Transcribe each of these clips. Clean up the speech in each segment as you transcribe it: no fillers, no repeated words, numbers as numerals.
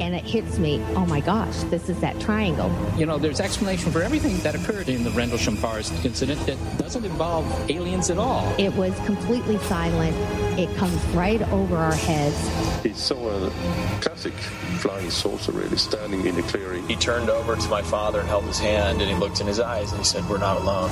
and it hits me, oh my gosh, this is that triangle. You know, there's explanation for everything that occurred in the Rendlesham Forest incident that doesn't involve aliens at all. It was completely silent. It comes right over our heads. He saw a classic flying saucer really standing in a clearing. He turned over to my father and held his hand, and he looked in his eyes and he said, "We're not alone."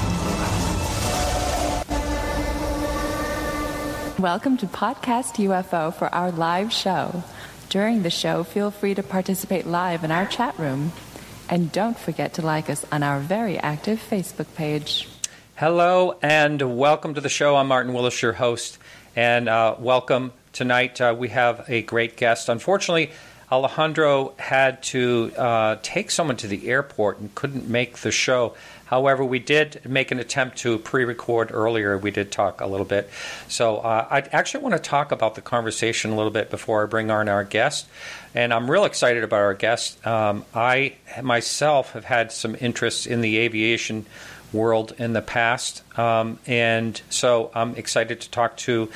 Welcome to Podcast UFO for our live show. During the show, feel free to participate live in our chat room. And don't forget to like us on our very active Facebook page. Hello and welcome to the show. I'm Martin Willis, your host. And welcome tonight. We have a great guest. Unfortunately, Alejandro had to take someone to the airport and couldn't make the show. However, we did make an attempt to pre-record earlier. We did talk a little bit. So I actually want to talk about the conversation a little bit before I bring on our guest. And I'm real excited about our guest. I myself have had some interest in the aviation world in the past. And so I'm excited to talk to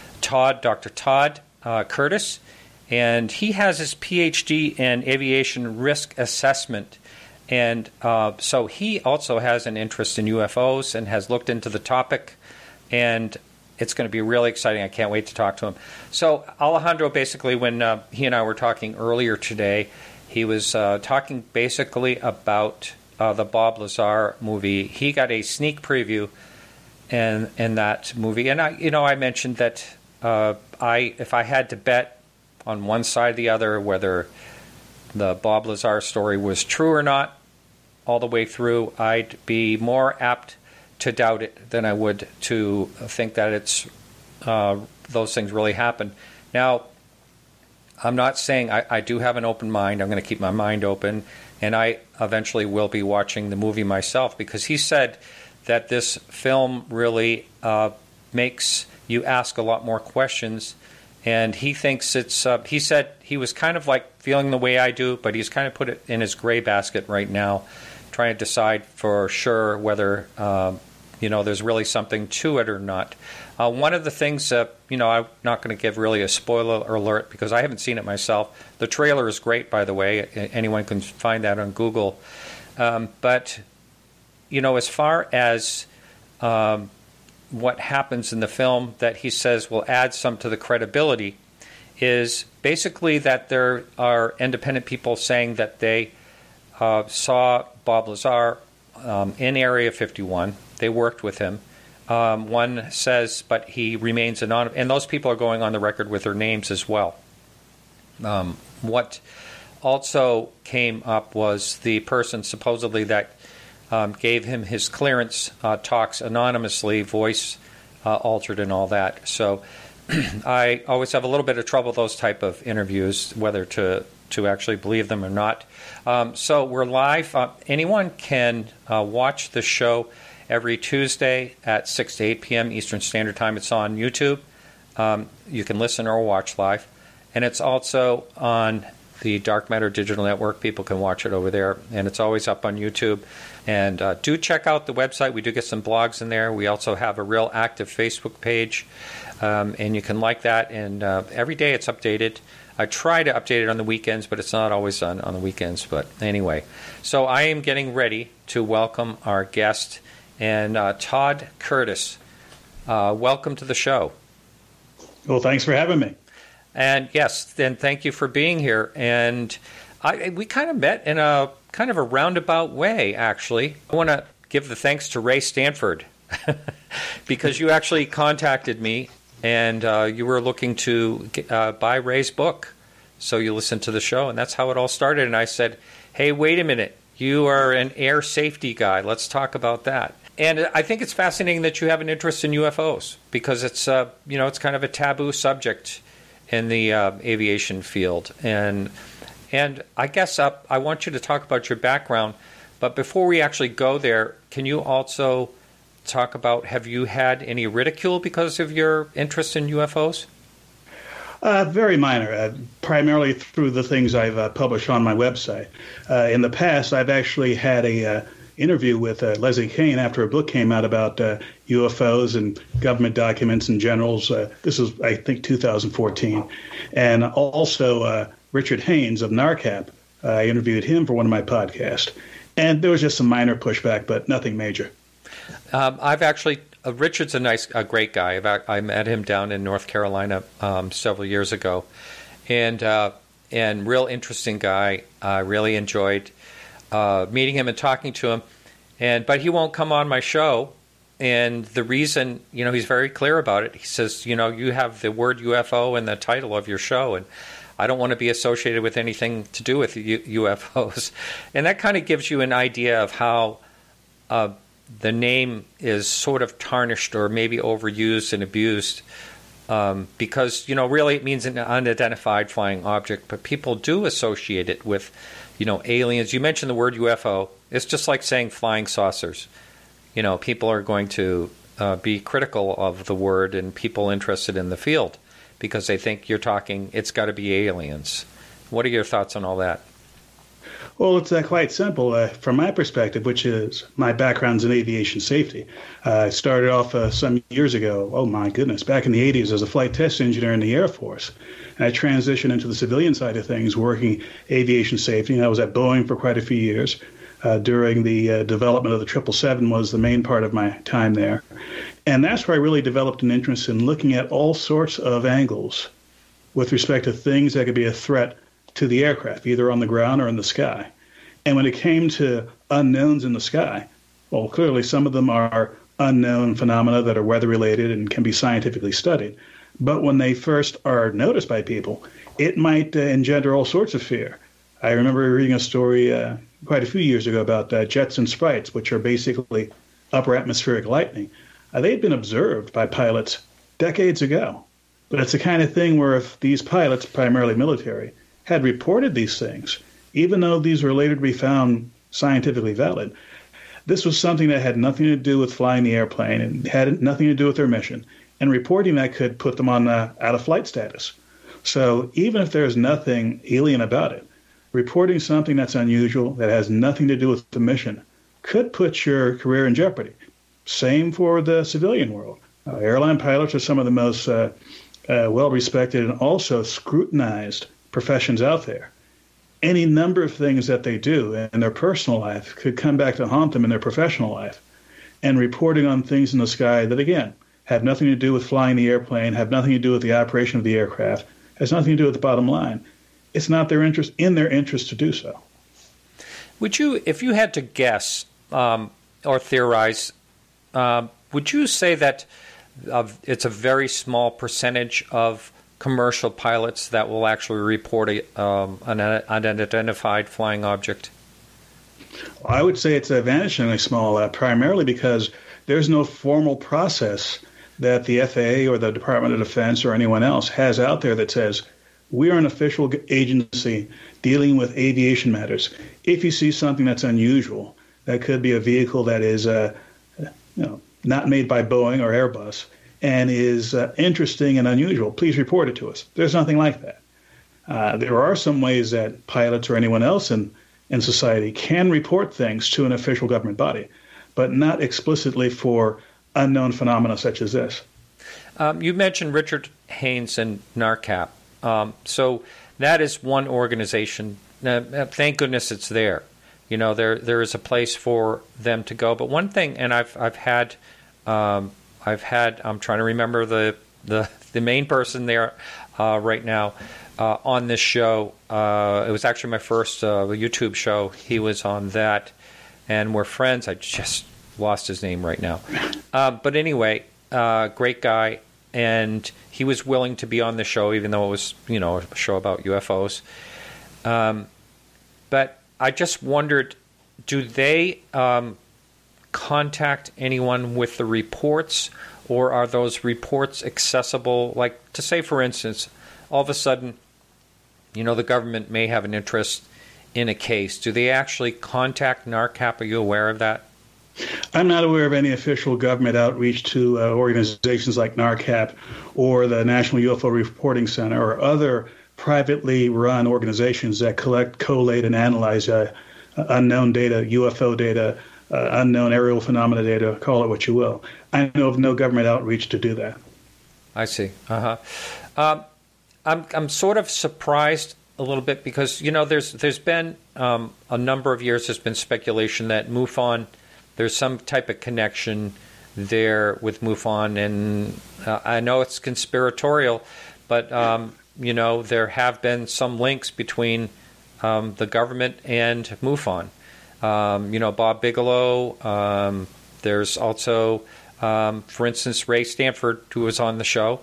Dr. Todd Curtis. And he has his PhD in aviation risk assessment. And so he also has an interest in UFOs and has looked into the topic. And it's going to be really exciting. I can't wait to talk to him. So Alejandro, basically, when he and I were talking earlier today, he was talking basically about the Bob Lazar movie. He got a sneak preview in that movie. And I mentioned that if I had to bet on one side or the other whether the Bob Lazar story was true or not all the way through, I'd be more apt to doubt it than I would to think that it's those things really happened. Now, I'm not saying I do have an open mind. I'm going to keep my mind open, and I eventually will be watching the movie myself, because he said that this film really makes you ask a lot more questions. And he thinks it's, he said he was kind of like feeling the way I do, but he's kind of put it in his gray basket right now, trying to decide for sure whether, there's really something to it or not. One of the things, I'm not going to give really a spoiler alert because I haven't seen it myself. The trailer is great, by the way. Anyone can find that on Google. But, as far as what happens in the film that he says will add some to the credibility is basically that there are independent people saying that they saw Bob Lazar in Area 51. They worked with him. One says, but he remains anonymous. And those people are going on the record with their names as well. What also came up was the person supposedly that gave him his clearance, talks anonymously, voice altered and all that. So I always have a little bit of trouble with those type of interviews, whether to actually believe them or not. So we're live. Anyone can watch the show every Tuesday at 6 to 8 p.m. Eastern Standard Time. It's on YouTube. You can listen or watch live. And it's also on the Dark Matter Digital Network. People can watch it over there. And it's always up on YouTube. And do check out the website. We do get some blogs in there. We also have a real active Facebook page. And you can like that. And every day it's updated. I try to update it on the weekends, but it's not always on the weekends. But anyway, so I am getting ready to welcome our guest, and Todd Curtis. Welcome to the show. Well, thanks for having me. And yes, then thank you for being here. And we kind of met in a kind of a roundabout way, actually. I want to give the thanks to Ray Stanford because you actually contacted me. And you were looking to buy Ray's book. So you listened to the show, and that's how it all started. And I said, hey, wait a minute. You are an air safety guy. Let's talk about that. And I think it's fascinating that you have an interest in UFOs because it's, it's kind of a taboo subject in the aviation field. And I guess I want you to talk about your background. But before we actually go there, can you also talk about, have you had any ridicule because of your interest in UFOs? Very minor, primarily through the things I've published on my website. In the past, I've actually had a interview with Leslie Kean after a book came out about UFOs and government documents and generals. This is, I think, 2014. And also Richard Haynes of NARCAP. I interviewed him for one of my podcasts. And there was just some minor pushback, but nothing major. I've actually, Richard's a great guy. I met him down in North Carolina several years ago. And real interesting guy. I really enjoyed meeting him and talking to him. But he won't come on my show. And the reason, he's very clear about it. He says, you have the word UFO in the title of your show, and I don't want to be associated with anything to do with UFOs. And that kind of gives you an idea of how the name is sort of tarnished or maybe overused and abused because, really it means an unidentified flying object, but people do associate it with, aliens. You mentioned the word UFO. It's just like saying flying saucers. People are going to be critical of the word and people interested in the field because they think you're talking, it's got to be aliens. What are your thoughts on all that? Well, it's quite simple. From my perspective, which is my background's in aviation safety. I started off some years ago, oh my goodness, back in the 80s as a flight test engineer in the Air Force. And I transitioned into the civilian side of things, working aviation safety. And I was at Boeing for quite a few years. During the development of the 777 was the main part of my time there. And that's where I really developed an interest in looking at all sorts of angles with respect to things that could be a threat to the aircraft, either on the ground or in the sky. And when it came to unknowns in the sky, well, clearly some of them are unknown phenomena that are weather-related and can be scientifically studied. But when they first are noticed by people, it might engender all sorts of fear. I remember reading a story quite a few years ago about jets and sprites, which are basically upper atmospheric lightning. They'd been observed by pilots decades ago. But it's the kind of thing where if these pilots, primarily military, had reported these things, even though these were later to be found scientifically valid, this was something that had nothing to do with flying the airplane and had nothing to do with their mission. And reporting that could put them on out-of-flight status. So even if there's nothing alien about it, reporting something that's unusual, that has nothing to do with the mission, could put your career in jeopardy. Same for the civilian world. Airline pilots are some of the most well-respected and also scrutinized professions out there. Any number of things that they do in their personal life could come back to haunt them in their professional life. And reporting on things in the sky that, again, have nothing to do with flying the airplane, have nothing to do with the operation of the aircraft, has nothing to do with the bottom line. It's not their interest to do so. Would you, if you had to guess or theorize, would you say that it's a very small percentage of commercial pilots that will actually report an unidentified flying object? I would say it's vanishingly small, primarily because there's no formal process that the FAA or the Department of Defense or anyone else has out there that says, we are an official agency dealing with aviation matters. If you see something that's unusual, that could be a vehicle that is not made by Boeing or Airbus and is interesting and unusual, please report it to us. There's nothing like that. There are some ways that pilots or anyone else in society can report things to an official government body, but not explicitly for unknown phenomena such as this. You mentioned Richard Haynes and NARCAP. So that is one organization. Thank goodness it's there. There is a place for them to go. But one thing, and I've had I'm trying to remember the main person there right now on this show. It was actually my first YouTube show. He was on that, and we're friends. I just lost his name right now. But anyway, great guy. And he was willing to be on the show, even though it was, a show about UFOs. But I just wondered, do they contact anyone with the reports, or are those reports accessible? Like, to say, for instance, all of a sudden, the government may have an interest in a case. Do they actually contact NARCAP? Are you aware of that? I'm not aware of any official government outreach to organizations like NARCAP or the National UFO Reporting Center or other privately run organizations that collect, collate, and analyze unknown data, UFO data, unknown aerial phenomena data, call it what you will. I know of no government outreach to do that. I see. I'm sort of surprised a little bit? Because, there's been a number of years, there's been speculation that MUFON, there's some type of connection there with MUFON. And I know it's conspiratorial, but, there have been some links between the government and MUFON. Bob Bigelow. There's also, for instance, Ray Stanford, who was on the show.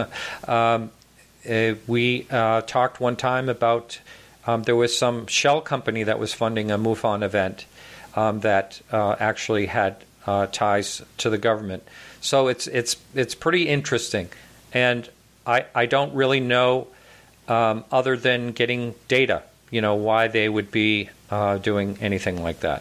We talked one time about there was some shell company that was funding a MUFON event that actually had ties to the government. So it's pretty interesting, and I don't really know other than getting data, why they would be doing anything like that.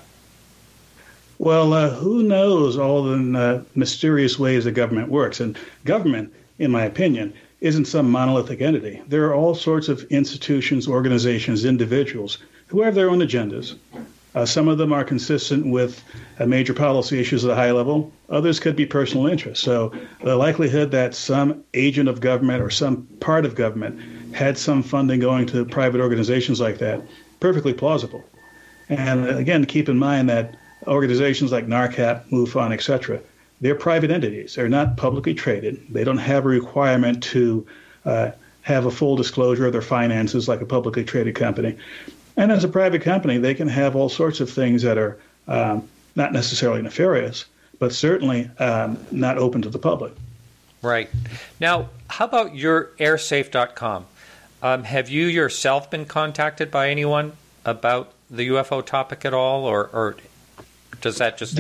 Well, who knows all the mysterious ways the government works? And government, in my opinion, isn't some monolithic entity. There are all sorts of institutions, organizations, individuals who have their own agendas. Some of them are consistent with major policy issues at a high level. Others could be personal interests. So the likelihood that some agent of government or some part of government had some funding going to private organizations like that, perfectly plausible. And again, keep in mind that organizations like NARCAP, MUFON, etc., they're private entities. They're not publicly traded. They don't have a requirement to have a full disclosure of their finances like a publicly traded company. And as a private company, they can have all sorts of things that are not necessarily nefarious, but certainly not open to the public. Right. Now, how about your airsafe.com? Have you yourself been contacted by anyone about the UFO topic at all, or does that just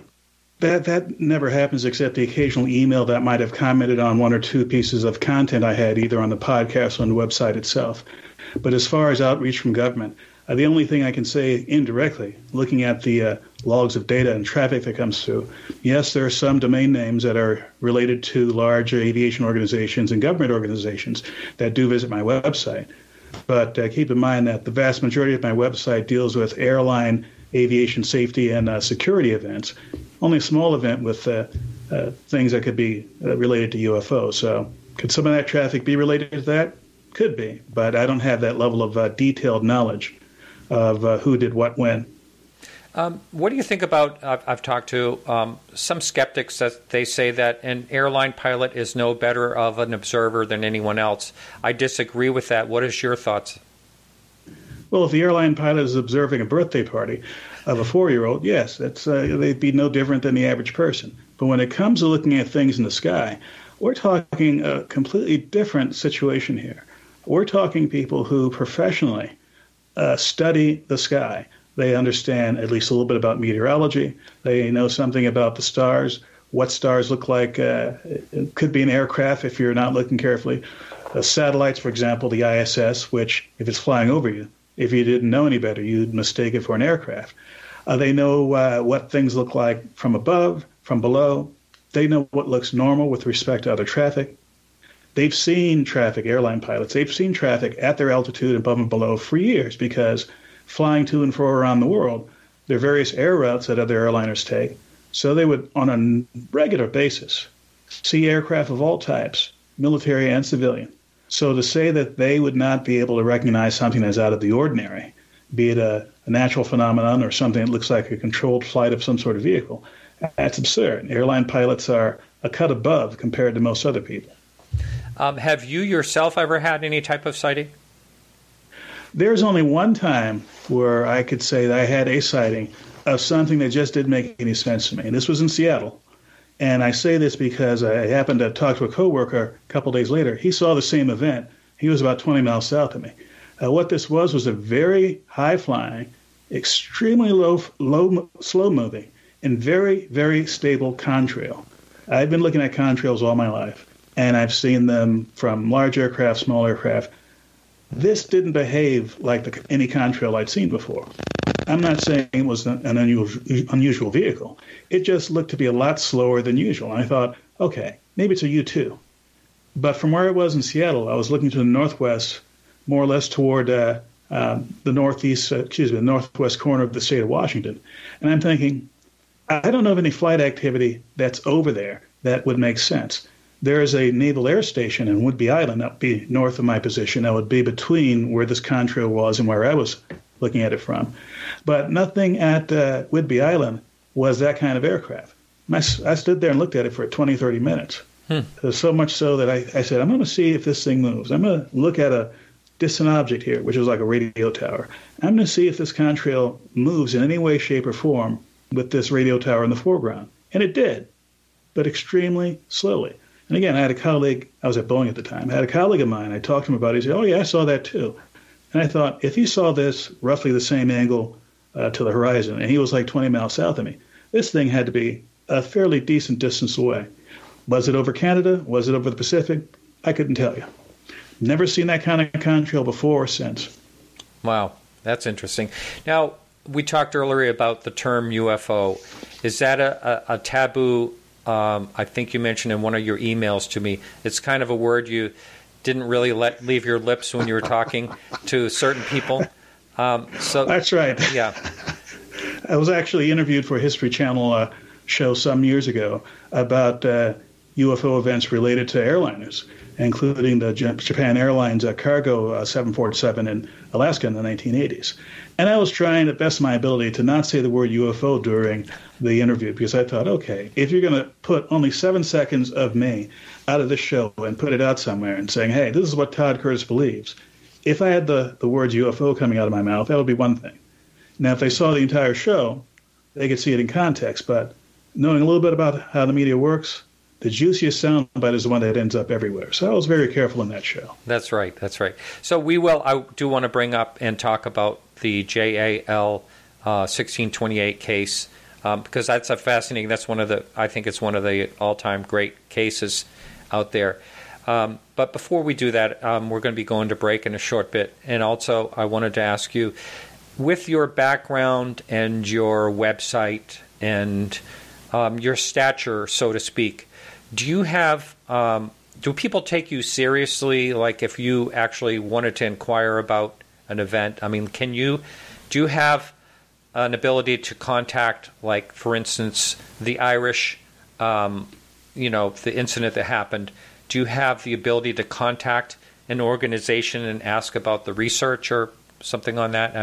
That never happens, except the occasional email that might have commented on one or two pieces of content I had, either on the podcast or on the website itself. But as far as outreach from government, the only thing I can say indirectly, looking at the logs of data and traffic that comes through, yes, there are some domain names that are related to large aviation organizations and government organizations that do visit my website. But keep in mind that the vast majority of my website deals with airline, aviation safety, and security events. Only a small event with things that could be related to UFOs. So could some of that traffic be related to that? Could be, but I don't have that level of detailed knowledge of who did what when. What do you think about, I've talked to some skeptics that they say that an airline pilot is no better of an observer than anyone else. I disagree with that. What is your thoughts? Well, if the airline pilot is observing a birthday party of a 4-year-old, yes, they'd be no different than the average person. But when it comes to looking at things in the sky, we're talking a completely different situation here. We're talking people who professionally study the sky. They understand at least a little bit about meteorology. They know something about the stars, what stars look like. It could be an aircraft if you're not looking carefully. Satellites, for example, the ISS, which if it's flying over you, if you didn't know any better, you'd mistake it for an aircraft. They know what things look like from above, from below. They know what looks normal with respect to other traffic. They've seen traffic, airline pilots, they've seen traffic at their altitude above and below for years because flying to and fro around the world, there are various air routes that other airliners take. So they would, on a regular basis, see aircraft of all types, military and civilian. So to say that they would not be able to recognize something that's out of the ordinary, be it a natural phenomenon or something that looks like a controlled flight of some sort of vehicle, that's absurd. Airline pilots are a cut above compared to most other people. Have you yourself ever had any type of sighting? There's only one time where I could say that I had a sighting of something that just didn't make any sense to me. And this was in Seattle. And I say this because I happened to talk to a coworker a couple days later. He saw the same event. He was about 20 miles south of me. What this was a very high-flying, extremely slow-moving, and very, very stable contrail. I've been looking at contrails all my life, and I've seen them from large aircraft, small aircraft. This didn't behave like any contrail I'd seen before. I'm not saying it was an unusual vehicle. It just looked to be a lot slower than usual. And I thought, okay, maybe it's a U-2. But from where I was in Seattle, I was looking to the northwest, more or less toward the northwest corner of the state of Washington. And I'm thinking, I don't know of any flight activity that's over there that would make sense. there is a naval air station in Whidbey Island, that would be north of my position, that would be between where this contrail was and where I was looking at it from. But nothing at Whidbey Island was that kind of aircraft. I stood there and looked at it for 20, 30 minutes. So much so that I said, I'm going to see if this thing moves. I'm going to look at a distant object here, which was like a radio tower. I'm going to see if this contrail moves in any way, shape, or form with this radio tower in the foreground. And it did, but extremely slowly. And again, I had a colleague, I was at Boeing at the time, I had a colleague of mine, I talked to him about it, he said, oh yeah, I saw that too. And I thought, if he saw this roughly the same angle to the horizon, and he was like 20 miles south of me, this thing had to be a fairly decent distance away. Was it over Canada? Was it over the Pacific? I couldn't tell you. Never seen that kind of contrail before or since. Wow, that's interesting. Now, we talked earlier about the term UFO. Is that a taboo? I think you mentioned in one of your emails to me. It's kind of a word you didn't really let leave your lips when you were talking to certain people. So that's right. Yeah. I was actually interviewed for a History Channel show some years ago about UFO events related to airliners, including the Japan Airlines cargo 747 in Alaska in the 1980s. And I was trying, to the best of my ability, to not say the word UFO during the interview, because I thought, okay, if you're going to put only 7 seconds of me out of this show and put it out somewhere and saying, hey, this is what Todd Curtis believes, if I had the words UFO coming out of my mouth, that would be one thing. Now, if they saw the entire show, they could see it in context, but knowing a little bit about how the media works, the juiciest soundbite is the one that ends up everywhere. So I was very careful in that show. That's right. That's right. So I do want to bring up and talk about the JAL 1628 case because that's fascinating. I think it's one of the all-time great cases out there. But before we do that, we're going to be going to break in a short bit. And also, I wanted to ask you, with your background and your website and your stature, so to speak, do you have do people take you seriously? Like if you actually wanted to inquire about an event, I mean, do you have an ability to contact, like for instance, the Irish, the incident that happened? Do you have the ability to contact an organization and ask about the research or something on that?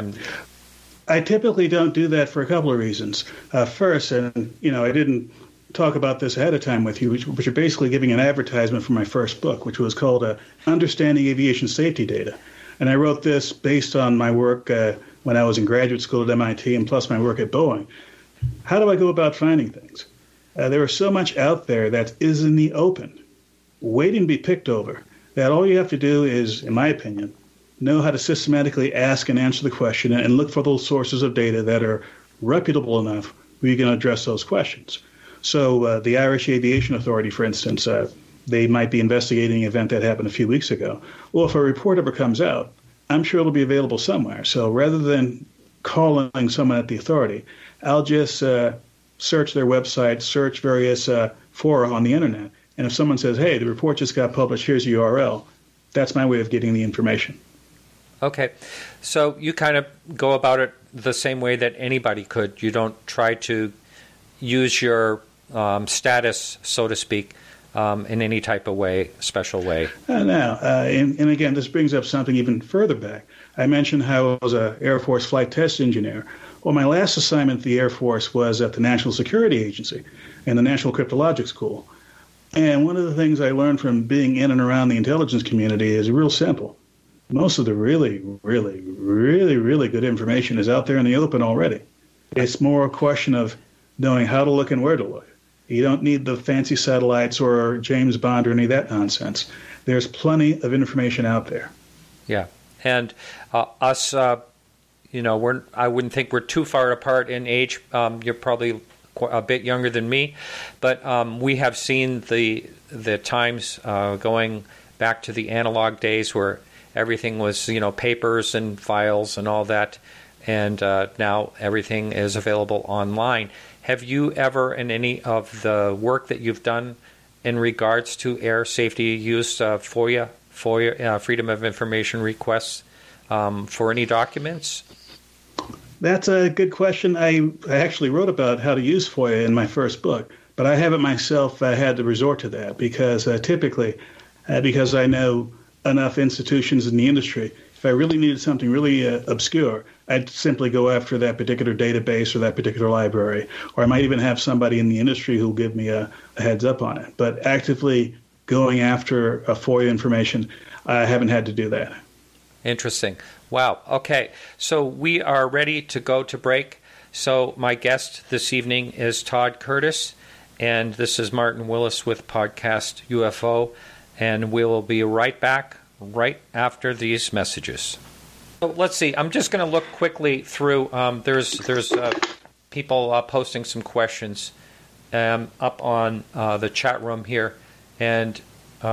I typically don't do that for a couple of reasons. First, and I didn't talk about this ahead of time with you, which are basically giving an advertisement for my first book, which was called Understanding Aviation Safety Data. And I wrote this based on my work when I was in graduate school at MIT and plus my work at Boeing. How do I go about finding things? There is so much out there that is in the open, waiting to be picked over, that all you have to do is, in my opinion, know how to systematically ask and answer the question and look for those sources of data that are reputable enough where you can address those questions. So the Irish Aviation Authority, for instance, they might be investigating an event that happened a few weeks ago. Well, if a report ever comes out, I'm sure it'll be available somewhere. So rather than calling someone at the authority, I'll just search their website, search various fora on the internet. And if someone says, hey, the report just got published, here's the URL, that's my way of getting the information. Okay. So you kind of go about it the same way that anybody could. You don't try to use your status, so to speak, in any type of way, special way. No. And again, this brings up something even further back. I mentioned how I was an Air Force flight test engineer. Well, my last assignment at the Air Force was at the National Security Agency and the National Cryptologic School. And one of the things I learned from being in and around the intelligence community is real simple. Most of the really, really, really, really good information is out there in the open already. It's more a question of knowing how to look and where to look. You don't need the fancy satellites or James Bond or any of that nonsense. There's plenty of information out there. Yeah. And us, I wouldn't think we're too far apart in age. You're probably a bit younger than me, but we have seen the times going back to the analog days where everything was, papers and files and all that, and now everything is available online. Have you ever, in any of the work that you've done in regards to air safety, used FOIA, Freedom of Information requests for any documents? That's a good question. I actually wrote about how to use FOIA in my first book, But I haven't myself had to resort to that because typically, because I know enough institutions in the industry, if I really needed something really obscure, I'd simply go after that particular database or that particular library, or I might even have somebody in the industry who'll give me a heads up on it. But actively going after a FOIA information, I haven't had to do that. Interesting. Wow. Okay. So we are ready to go to break. So my guest this evening is Todd Curtis, and this is Martin Willis with Podcast UFO, and we will be right back right after these messages. So let's see. I'm just going to look quickly through. There's people posting some questions up on the chat room here, and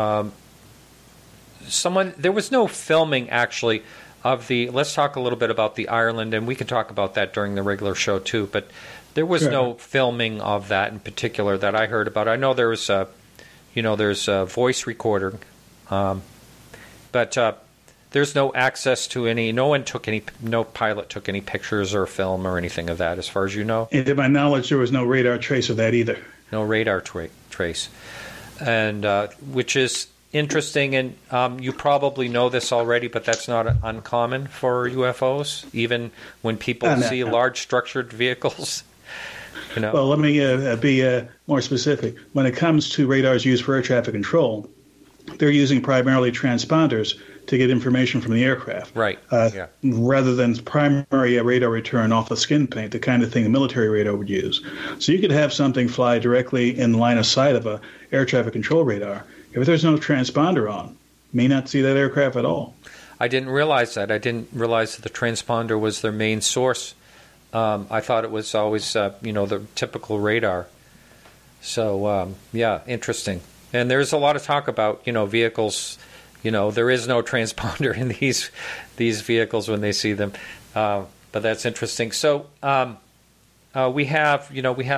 there was no filming actually of the. Let's talk a little bit about the Ireland, and we can talk about that during the regular show too. But there was no filming of that in particular that I heard about. I know there was there's a voice recording. But there's no access to any. No pilot took any pictures or film or anything of that, as far as you know. And to my knowledge, there was no radar trace of that either. No radar trace, and which is interesting. And you probably know this already, but that's not uncommon for UFOs, even when people see large structured vehicles. Well, let me be more specific. When it comes to radars used for air traffic control, they're using primarily transponders to get information from the aircraft. Right. Rather than primary radar return off the skin paint, the kind of thing a military radar would use. So you could have something fly directly in line of sight of a air traffic control radar. If there's no transponder on, may not see that aircraft at all. I didn't realize that. I didn't realize that the transponder was their main source. I thought it was always, the typical radar. So, interesting. And there's a lot of talk about, vehicles. There is no transponder in these vehicles when they see them. But that's interesting. So we have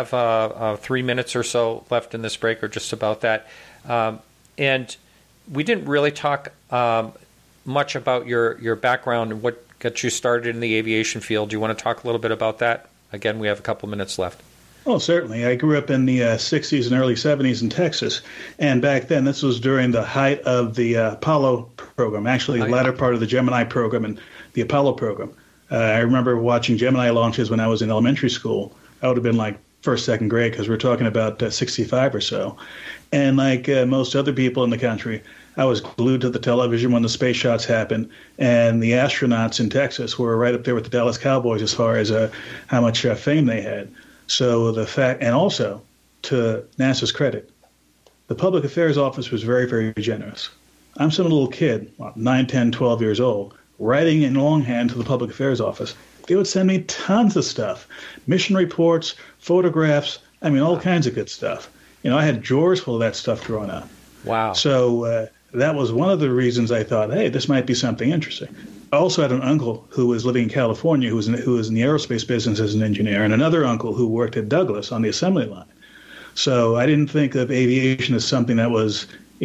3 minutes or so left in this break, or just about that. And we didn't really talk much about your background and what got you started in the aviation field. Do you want to talk a little bit about that? Again, we have a couple minutes left. Oh, certainly. I grew up in the 60s and early 70s in Texas. And back then, this was during the height of the Apollo program, actually the latter part of the Gemini program and the Apollo program. I remember watching Gemini launches when I was in elementary school. I would have been like first, second grade, because we're talking about 65 or so. And like most other people in the country, I was glued to the television when the space shots happened, and the astronauts in Texas were right up there with the Dallas Cowboys as far as how much fame they had. So the fact, and also to NASA's credit, the public affairs office was very, very generous. I'm some little kid, 9, 10, 12 years old, writing in longhand to the public affairs office. They would send me tons of stuff, mission reports, photographs, all kinds of good stuff. I had drawers full of that stuff growing up. Wow. So that was one of the reasons I thought, hey, this might be something interesting. I also had an uncle who was living in California who was in the aerospace business as an engineer, and another uncle who worked at Douglas on the assembly line. So I didn't think of aviation as something that was,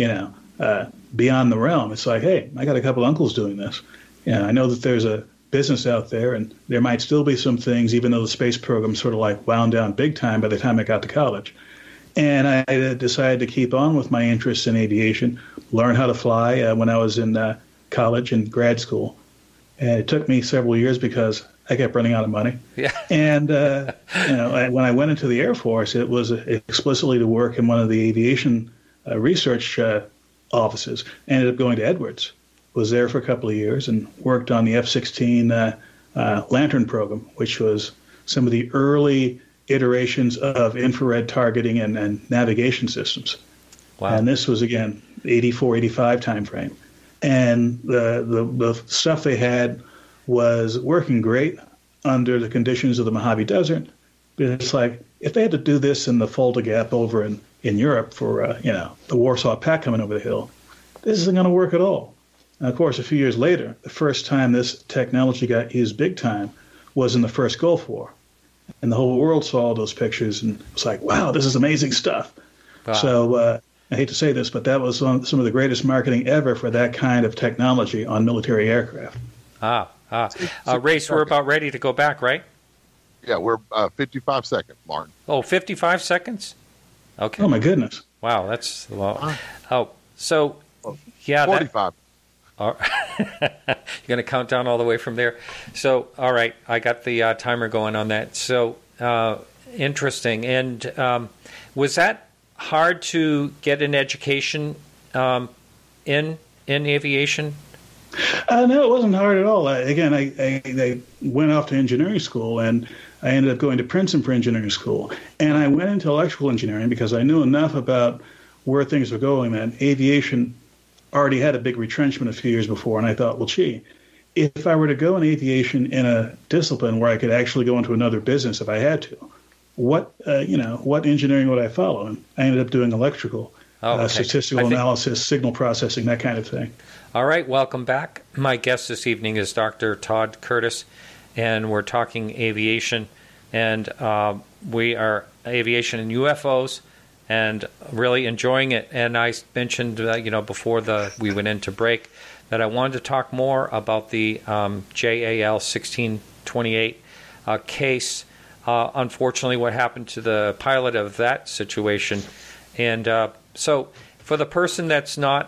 beyond the realm. It's like, hey, I got a couple uncles doing this. I know that there's a business out there, and there might still be some things, even though the space program sort of like wound down big time by the time I got to college. And I decided to keep on with my interest in aviation, learn how to fly when I was in college and grad school. And it took me several years because I kept running out of money. Yeah. And, when I went into the Air Force, it was explicitly to work in one of the aviation research offices. I ended up going to Edwards, was there for a couple of years, and worked on the F-16 Lantern program, which was some of the early iterations of infrared targeting and navigation systems. Wow. And this was, again, 84, 85 timeframe. And the stuff they had was working great under the conditions of the Mojave Desert. But it's like, if they had to do this in the Fulda Gap over in Europe for, the Warsaw Pact coming over the hill, this isn't going to work at all. And, of course, a few years later, the first time this technology got used big time was in the first Gulf War. And the whole world saw those pictures and was like, wow, this is amazing stuff. Wow. So I hate to say this, but that was some of the greatest marketing ever for that kind of technology on military aircraft. Race, we're about ready to go back, right? Yeah, we're 55 seconds, Martin. Oh, 55 seconds? Okay. Oh, my goodness. Wow, that's well. Oh, so yeah, 45. You're going to count down all the way from there. So, all right, I got the timer going on that. So, interesting. And was that hard to get an education in aviation? No, it wasn't hard at all. I went off to engineering school, and I ended up going to Princeton for engineering school. And I went into electrical engineering because I knew enough about where things were going that aviation already had a big retrenchment a few years before. And I thought, well, gee, if I were to go in aviation in a discipline where I could actually go into another business if I had to, what engineering would I follow? And I ended up doing electrical, statistical analysis, signal processing, that kind of thing. All right, welcome back. My guest this evening is Dr. Todd Curtis, and we're talking aviation, and we are aviation and UFOs, and really enjoying it. And I mentioned, before we went into break, that I wanted to talk more about the JAL 1628 case. Unfortunately, what happened to the pilot of that situation, and so for the person that's not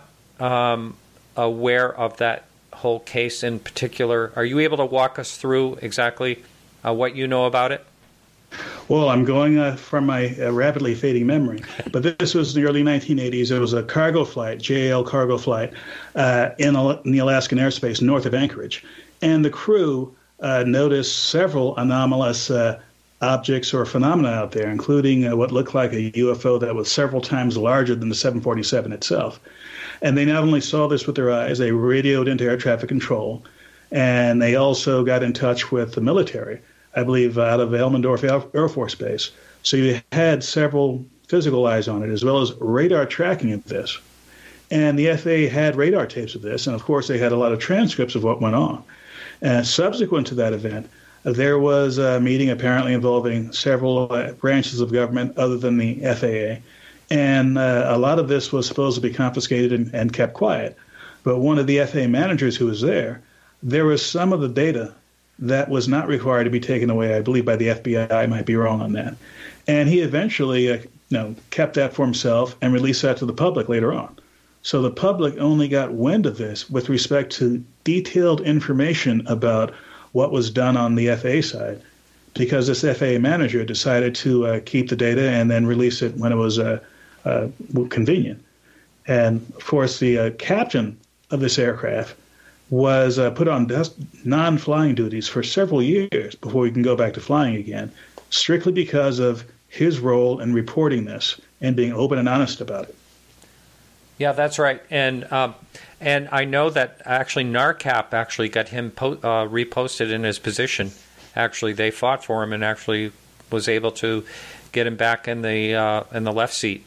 aware of that whole case in particular, are you able to walk us through exactly what you know about it? Well, I'm going from my rapidly fading memory, but this was in the early 1980s. It was a cargo flight, JAL cargo flight, in the Alaskan airspace north of Anchorage. And the crew noticed several anomalous objects or phenomena out there, including what looked like a UFO that was several times larger than the 747 itself. And they not only saw this with their eyes, they radioed into air traffic control, and they also got in touch with the military, I believe out of Elmendorf Air Force Base. So you had several physical eyes on it, as well as radar tracking of this. And the FAA had radar tapes of this, and of course they had a lot of transcripts of what went on. And subsequent to that event, there was a meeting apparently involving several branches of government other than the FAA. And a lot of this was supposed to be confiscated and kept quiet. But one of the FAA managers who was there was some of the data that was not required to be taken away, I believe, by the FBI. I might be wrong on that. And he eventually kept that for himself and released that to the public later on. So the public only got wind of this with respect to detailed information about what was done on the FAA side, because this FAA manager decided to keep the data and then release it when it was convenient. And of course, the captain of this aircraft was put on non-flying duties for several years before he can go back to flying again, strictly because of his role in reporting this and being open and honest about it. Yeah, that's right. And I know that actually NARCAP actually got him reposted in his position. Actually, they fought for him and actually was able to get him back in the left seat.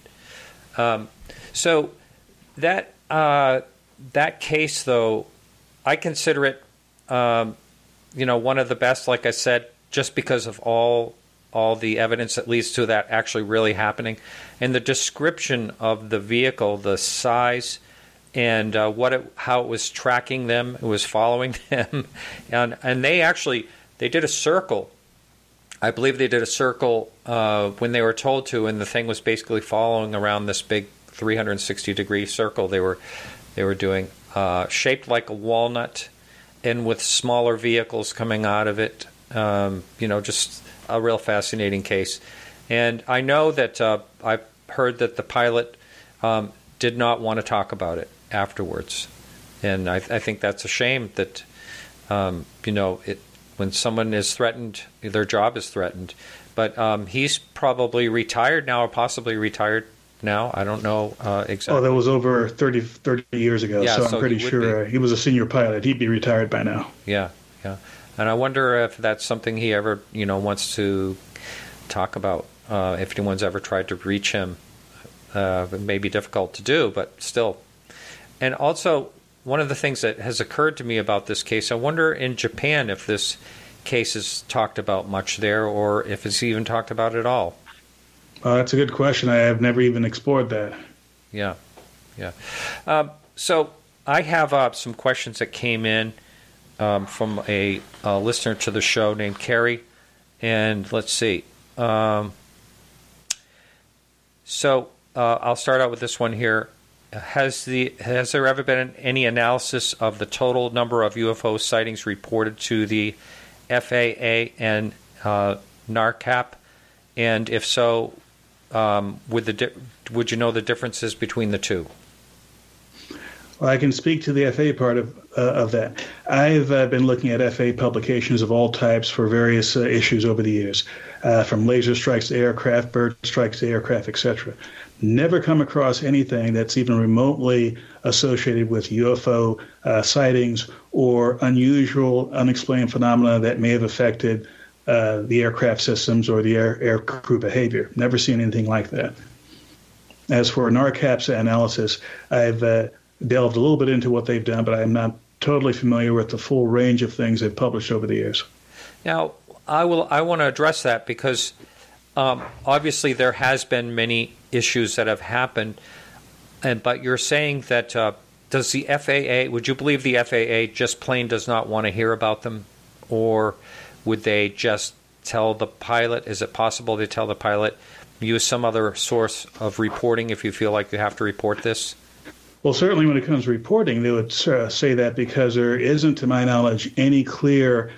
So that case, though, I consider it, one of the best. Like I said, just because of all the evidence that leads to that actually really happening, and the description of the vehicle, the size, and how it was tracking them, it was following them, and they did a circle. I believe they did a circle when they were told to, and the thing was basically following around this big 360-degree circle they were doing, shaped like a walnut, and with smaller vehicles coming out of it. Just a real fascinating case. And I know that I've heard that the pilot did not want to talk about it afterwards, and I think that's a shame that when someone is threatened, their job is threatened. But he's probably retired now, or possibly retired now. I don't know exactly. Oh, that was over 30 years ago, yeah, so I'm pretty sure he was a senior pilot. He'd be retired by now. Yeah. And I wonder if that's something he ever, wants to talk about. If anyone's ever tried to reach him, it may be difficult to do, but still. And also, one of the things that has occurred to me about this case, I wonder in Japan if this case is talked about much there, or if it's even talked about at all. That's a good question. I have never even explored that. Yeah. So I have some questions that came in from a listener to the show named Carrie, and let's see. So I'll start out with this one here. Has there ever been any analysis of the total number of UFO sightings reported to the FAA and NARCAP? And if so, would you know the differences between the two? Well, I can speak to the FAA part of that. I've been looking at FAA publications of all types for various issues over the years, from laser strikes to aircraft, bird strikes to aircraft, etc. Never come across anything that's even remotely associated with UFO sightings or unusual, unexplained phenomena that may have affected the aircraft systems or the air crew behavior. Never seen anything like that. As for NARCAP's analysis, I've delved a little bit into what they've done, but I'm not totally familiar with the full range of things they've published over the years. Now, I want to address that because obviously there has been many issues that have happened, but you're saying that does the FAA, would you believe the FAA just plain does not want to hear about them, or would they just tell the pilot? Is it possible they tell the pilot, use some other source of reporting if you feel like you have to report this? Well, certainly when it comes to reporting, they would say that because there isn't, to my knowledge, any clear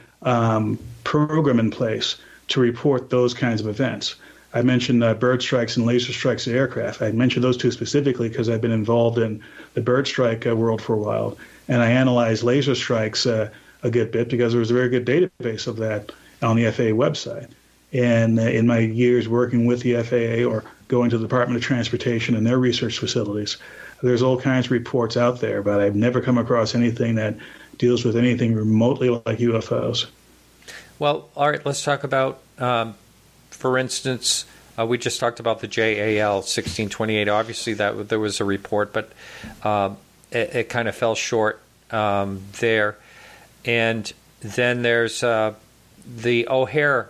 program in place to report those kinds of events. I mentioned bird strikes and laser strikes at aircraft. I mentioned those two specifically because I've been involved in the bird strike world for a while, and I analyzed laser strikes a good bit because there was a very good database of that on the FAA website. And in my years working with the FAA or going to the Department of Transportation and their research facilities, there's all kinds of reports out there, but I've never come across anything that deals with anything remotely like UFOs. Well, all right, let's talk about, for instance, we just talked about the JAL 1628. Obviously, that there was a report, but it kind of fell short there. And then there's the O'Hare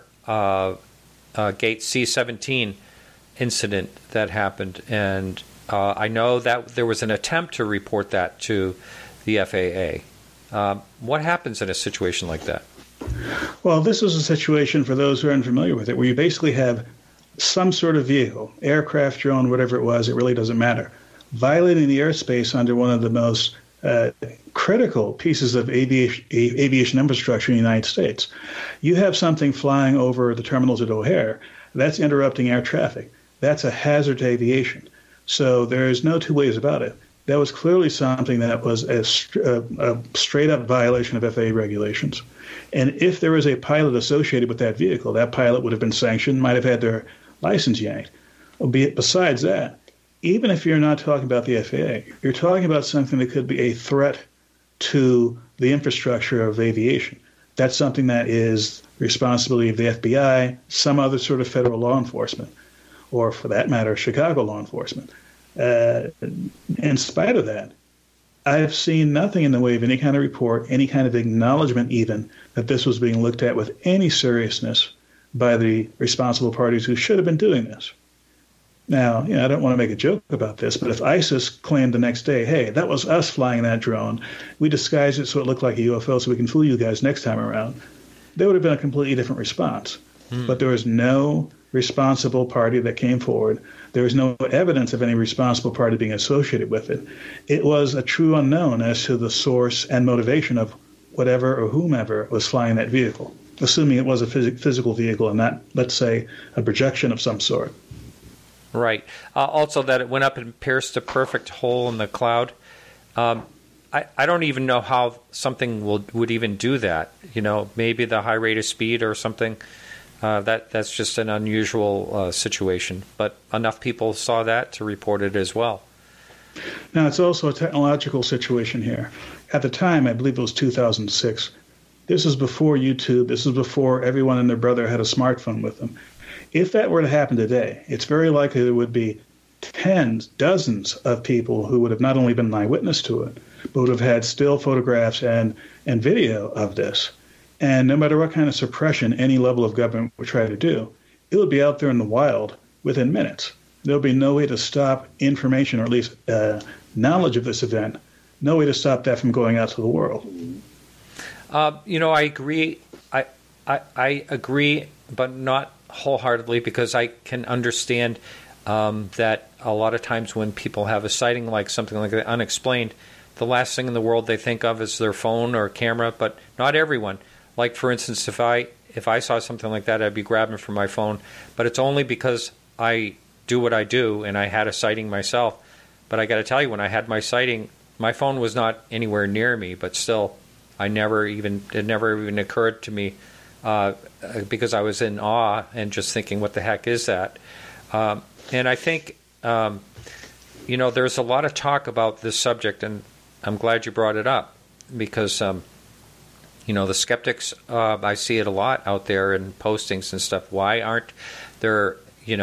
Gate C-17 incident that happened, and I know that there was an attempt to report that to the FAA. What happens in a situation like that? Well, this is a situation, for those who are unfamiliar with it, where you basically have some sort of vehicle, aircraft, drone, whatever it was, it really doesn't matter, violating the airspace under one of the most critical pieces of aviation infrastructure in the United States. You have something flying over the terminals at O'Hare, that's interrupting air traffic. That's a hazard to aviation. So there's no two ways about it. That was clearly something that was a straight-up violation of FAA regulations. And if there was a pilot associated with that vehicle, that pilot would have been sanctioned, might have had their license yanked. Besides that, even if you're not talking about the FAA, you're talking about something that could be a threat to the infrastructure of aviation. That's something that is the responsibility of the FBI, some other sort of federal law enforcement, or for that matter, Chicago law enforcement. In spite of that, I've seen nothing in the way of any kind of report, any kind of acknowledgement even, that this was being looked at with any seriousness by the responsible parties who should have been doing this. Now, I don't want to make a joke about this, but if ISIS claimed the next day, hey, that was us flying that drone, we disguised it so it looked like a UFO so we can fool you guys next time around, there would have been a completely different response. But there was no responsible party that came forward. There was no evidence of any responsible party being associated with it. It was a true unknown as to the source and motivation of whatever or whomever was flying that vehicle, assuming it was a physical vehicle and not, let's say, a projection of some sort. Right. Also, that it went up and pierced a perfect hole in the cloud. I don't even know how something would even do that. Maybe the high rate of speed or something. That's just an unusual situation. But enough people saw that to report it as well. Now, it's also a technological situation here. At the time, I believe it was 2006. This is before YouTube. This is before everyone and their brother had a smartphone with them. If that were to happen today, it's very likely there would be tens, dozens of people who would have not only been an eyewitness to it, but would have had still photographs and video of this. And no matter what kind of suppression any level of government would try to do, it would be out there in the wild within minutes. There would be no way to stop information, or at least knowledge of this event, no way to stop that from going out to the world. I agree. I agree, but not wholeheartedly, because I can understand that a lot of times when people have a sighting like something like that unexplained, the last thing in the world they think of is their phone or camera, but not everyone. Like, for instance, if I saw something like that, I'd be grabbing for my phone, but it's only because I do what I do and I had a sighting myself. But I got to tell you, when I had my sighting, my phone was not anywhere near me, but still, it never even occurred to me because I was in awe and just thinking, what the heck is that? And I think, there's a lot of talk about this subject, and I'm glad you brought it up because, the skeptics, I see it a lot out there in postings and stuff. Why aren't there,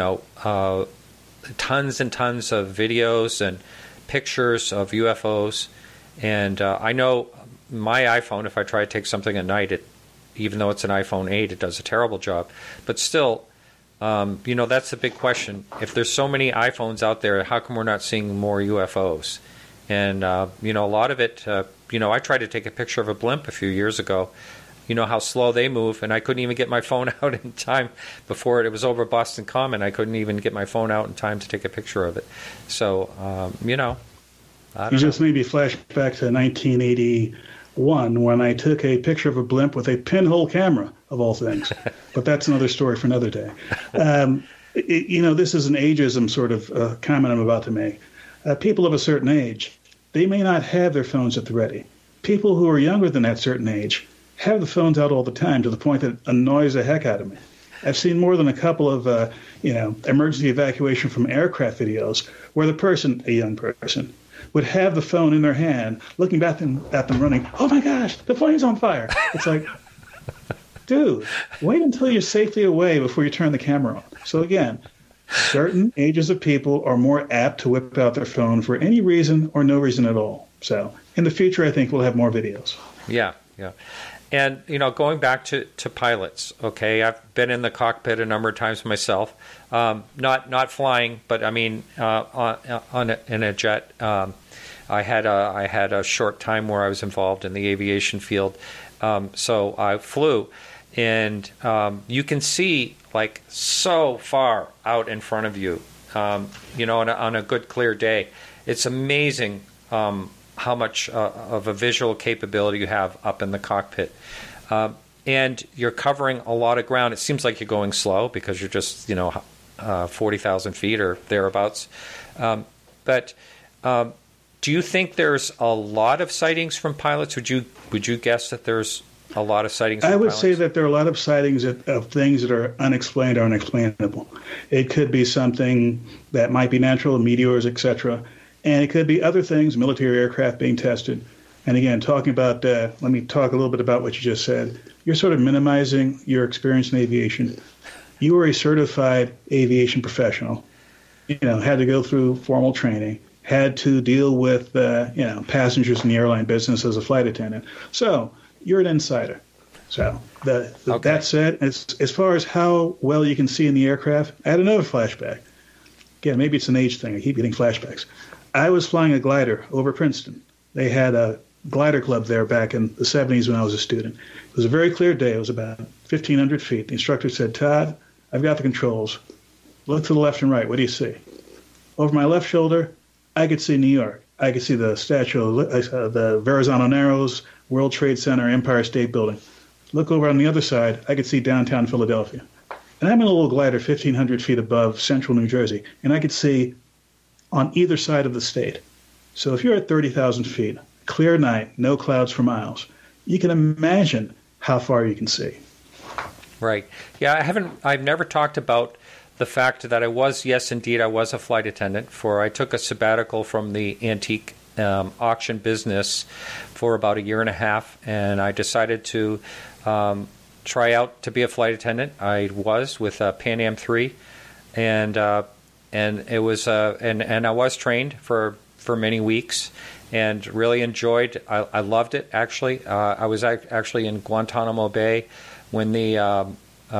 tons and tons of videos and pictures of UFOs? And I know my iPhone, if I try to take something at night, even though it's an iPhone 8, it does a terrible job. But still, that's the big question. If there's so many iPhones out there, how come we're not seeing more UFOs? And, a lot of it, I tried to take a picture of a blimp a few years ago. You know how slow they move, and I couldn't even get my phone out in time before it was over Boston Common. I couldn't even get my phone out in time to take a picture of it. So, I don't know. Made me flash back to 1981 when I took a picture of a blimp with a pinhole camera, of all things. But that's another story for another day. This is an ageism sort of comment I'm about to make. People of a certain age, they may not have their phones at the ready. People who are younger than that certain age have the phones out all the time to the point that it annoys the heck out of me. I've seen more than a couple of, emergency evacuation from aircraft videos where the person, a young person, would have the phone in their hand, looking back at them running, oh my gosh, the plane's on fire. It's like, dude, wait until you're safely away before you turn the camera on. So again, certain ages of people are more apt to whip out their phone for any reason or no reason at all. So in the future, I think we'll have more videos. Yeah. And, going back to pilots, okay, I've been in the cockpit a number of times myself, not flying, but I mean, in a jet. I had a short time where I was involved in the aviation field, so I flew, and you can see like so far out in front of you, on a good clear day. It's amazing how much of a visual capability you have up in the cockpit. And you're covering a lot of ground. It seems like you're going slow because you're just, 40,000 feet or thereabouts. But do you think there's a lot of sightings from pilots? Would you guess that there's a lot of sightings from pilots? I would pilots? say that there are a lot of sightings of things that are unexplained or unexplainable. It could be something that might be natural, meteors, etc., and it could be other things, military aircraft being tested. And again, talking about, let me talk a little bit about what you just said. You're sort of minimizing your experience in aviation. You were a certified aviation professional, had to go through formal training, had to deal with, passengers in the airline business as a flight attendant. So you're an insider. So that said, as far as how well you can see in the aircraft, I had another flashback. Again, maybe it's an age thing. I keep getting flashbacks. I was flying a glider over Princeton. They had a glider club there back in the 70s when I was a student. It was a very clear day. It was about 1,500 feet. The instructor said, Todd, I've got the controls. Look to the left and right. What do you see? Over my left shoulder, I could see New York. I could see the statue, the Verrazano Narrows, World Trade Center, Empire State Building. Look over on the other side, I could see downtown Philadelphia. And I'm in a little glider 1,500 feet above central New Jersey, and I could see on either side of the state. So if you're at 30,000 feet, clear night, no clouds for miles, you can imagine how far you can see. Right. Yeah, I've never talked about the fact that I was a flight attendant I took a sabbatical from the antique auction business for about a year and a half, and I decided to try out to be a flight attendant. I was with Pan Am 3, and it was and I was trained for many weeks and really enjoyed. I loved it, actually. I was actually in Guantanamo Bay when the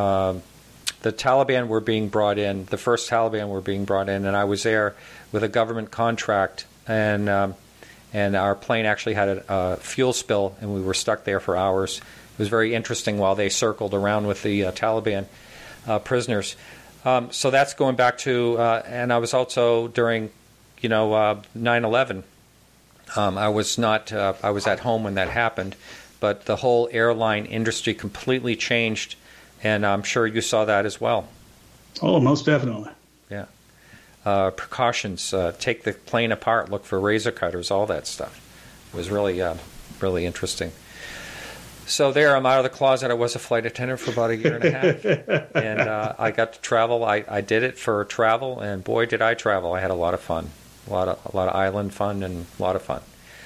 Taliban were being brought in. The first Taliban were being brought in, and I was there with a government contract, and our plane actually had a fuel spill, and we were stuck there for hours. It was very interesting while they circled around with the Taliban prisoners. So that's going back to, and I was also during, 9/11. I was at home when that happened, but the whole airline industry completely changed, and I'm sure you saw that as well. Oh, most definitely. Yeah. Precautions, take the plane apart, look for razor cutters, all that stuff. It was really, really interesting. So there, I'm out of the closet. I was a flight attendant for about a year and a half, and I got to travel. I did it for travel, and boy, did I travel! I had a lot of fun, a lot of island fun, and a lot of fun.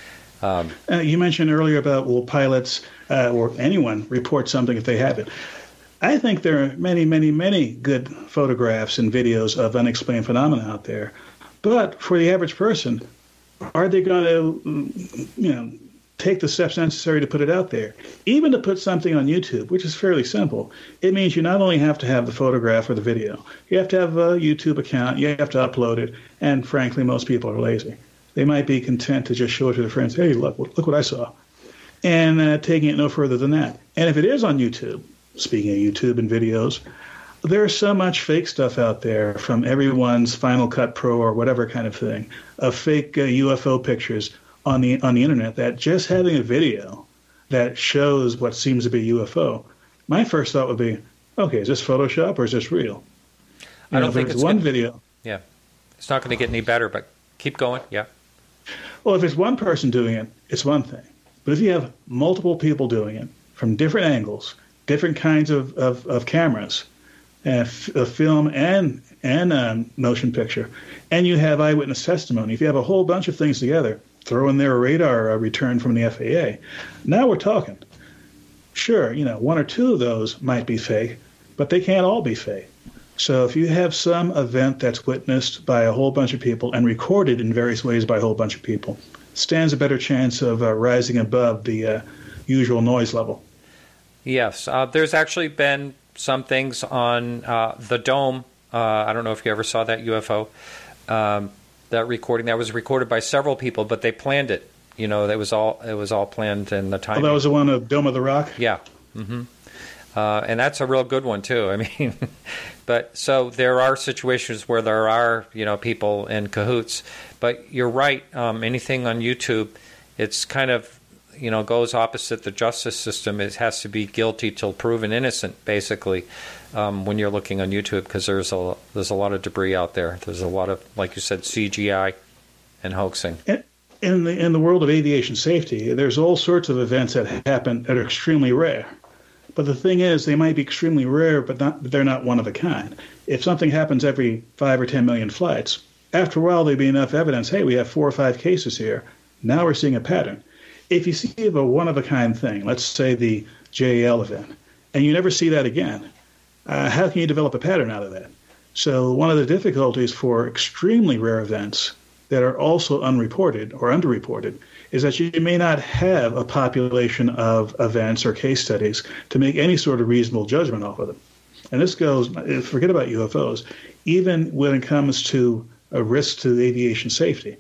You mentioned earlier about will pilots or anyone report something if they have it. I think there are many, many, many good photographs and videos of unexplained phenomena out there, but for the average person, are they going to, take the steps necessary to put it out there? Even to put something on YouTube, which is fairly simple, it means you not only have to have the photograph or the video, you have to have a YouTube account, you have to upload it, and frankly, most people are lazy. They might be content to just show it to their friends, hey, look what I saw, and taking it no further than that. And if it is on YouTube, speaking of YouTube and videos, there's so much fake stuff out there from everyone's Final Cut Pro or whatever kind of thing, of fake UFO pictures on the internet, that just having a video that shows what seems to be UFO, my first thought would be, okay, is this Photoshop or is this real? I don't think it's one video. Yeah, it's not going to get any better, but keep going. Yeah. Well, if it's one person doing it, it's one thing. But if you have multiple people doing it from different angles, different kinds of cameras, a film and motion picture, and you have eyewitness testimony, if you have a whole bunch of things together, throw in there a radar return from the FAA, now we're talking. Sure, one or two of those might be fake, but they can't all be fake. So if you have some event that's witnessed by a whole bunch of people and recorded in various ways by a whole bunch of people, stands a better chance of rising above the usual noise level. Yes, there's actually been some things on the dome. I don't know if you ever saw that UFO. That recording that was recorded by several people, but they planned it. It was all planned in the time. Oh, that was the one of Dome of the Rock? Yeah. Mm-hmm. And that's a real good one too. I mean, but so there are situations where there are people in cahoots. But you're right. Anything on YouTube, it's kind of goes opposite the justice system. It has to be guilty till proven innocent, basically. When you're looking on YouTube, because there's a lot of debris out there. There's a lot of, like you said, CGI and hoaxing. In the world of aviation safety, there's all sorts of events that happen that are extremely rare. But the thing is, they might be extremely rare, but they're not one of a kind. If something happens every 5 or 10 million flights, after a while there'd be enough evidence, hey, we have 4 or 5 cases here. Now we're seeing a pattern. If you see a one-of-a-kind thing, let's say the JAL event, and you never see that again, how can you develop a pattern out of that? So one of the difficulties for extremely rare events that are also unreported or underreported is that you may not have a population of events or case studies to make any sort of reasonable judgment off of them. And this goes, forget about UFOs, even when it comes to a risk to aviation safety.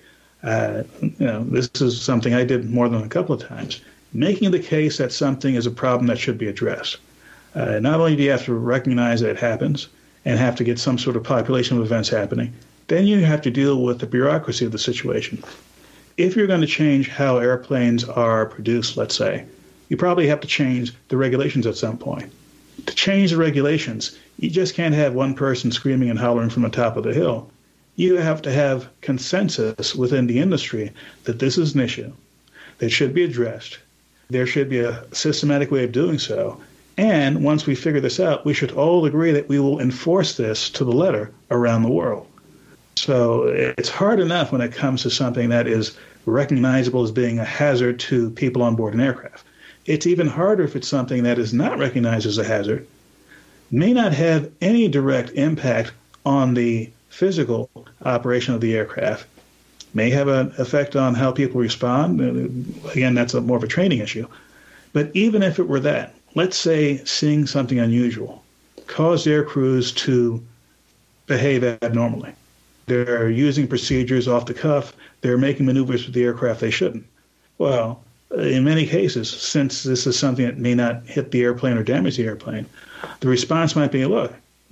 This is something I did more than a couple of times, making the case that something is a problem that should be addressed. Not only do you have to recognize that it happens and have to get some sort of population of events happening, then you have to deal with the bureaucracy of the situation. If you're going to change how airplanes are produced, let's say, you probably have to change the regulations at some point. To change the regulations, you just can't have one person screaming and hollering from the top of the hill. You have to have consensus within the industry that this is an issue that should be addressed. There should be a systematic way of doing so. And once we figure this out, we should all agree that we will enforce this to the letter around the world. So it's hard enough when it comes to something that is recognizable as being a hazard to people on board an aircraft. It's even harder if it's something that is not recognized as a hazard, may not have any direct impact on the physical operation of the aircraft, may have an effect on how people respond. Again, that's more of a training issue. But even if it were that, let's say seeing something unusual caused air crews to behave abnormally. They're using procedures off the cuff. They're making maneuvers with the aircraft they shouldn't. Well, in many cases, since this is something that may not hit the airplane or damage the airplane, the response might be, look,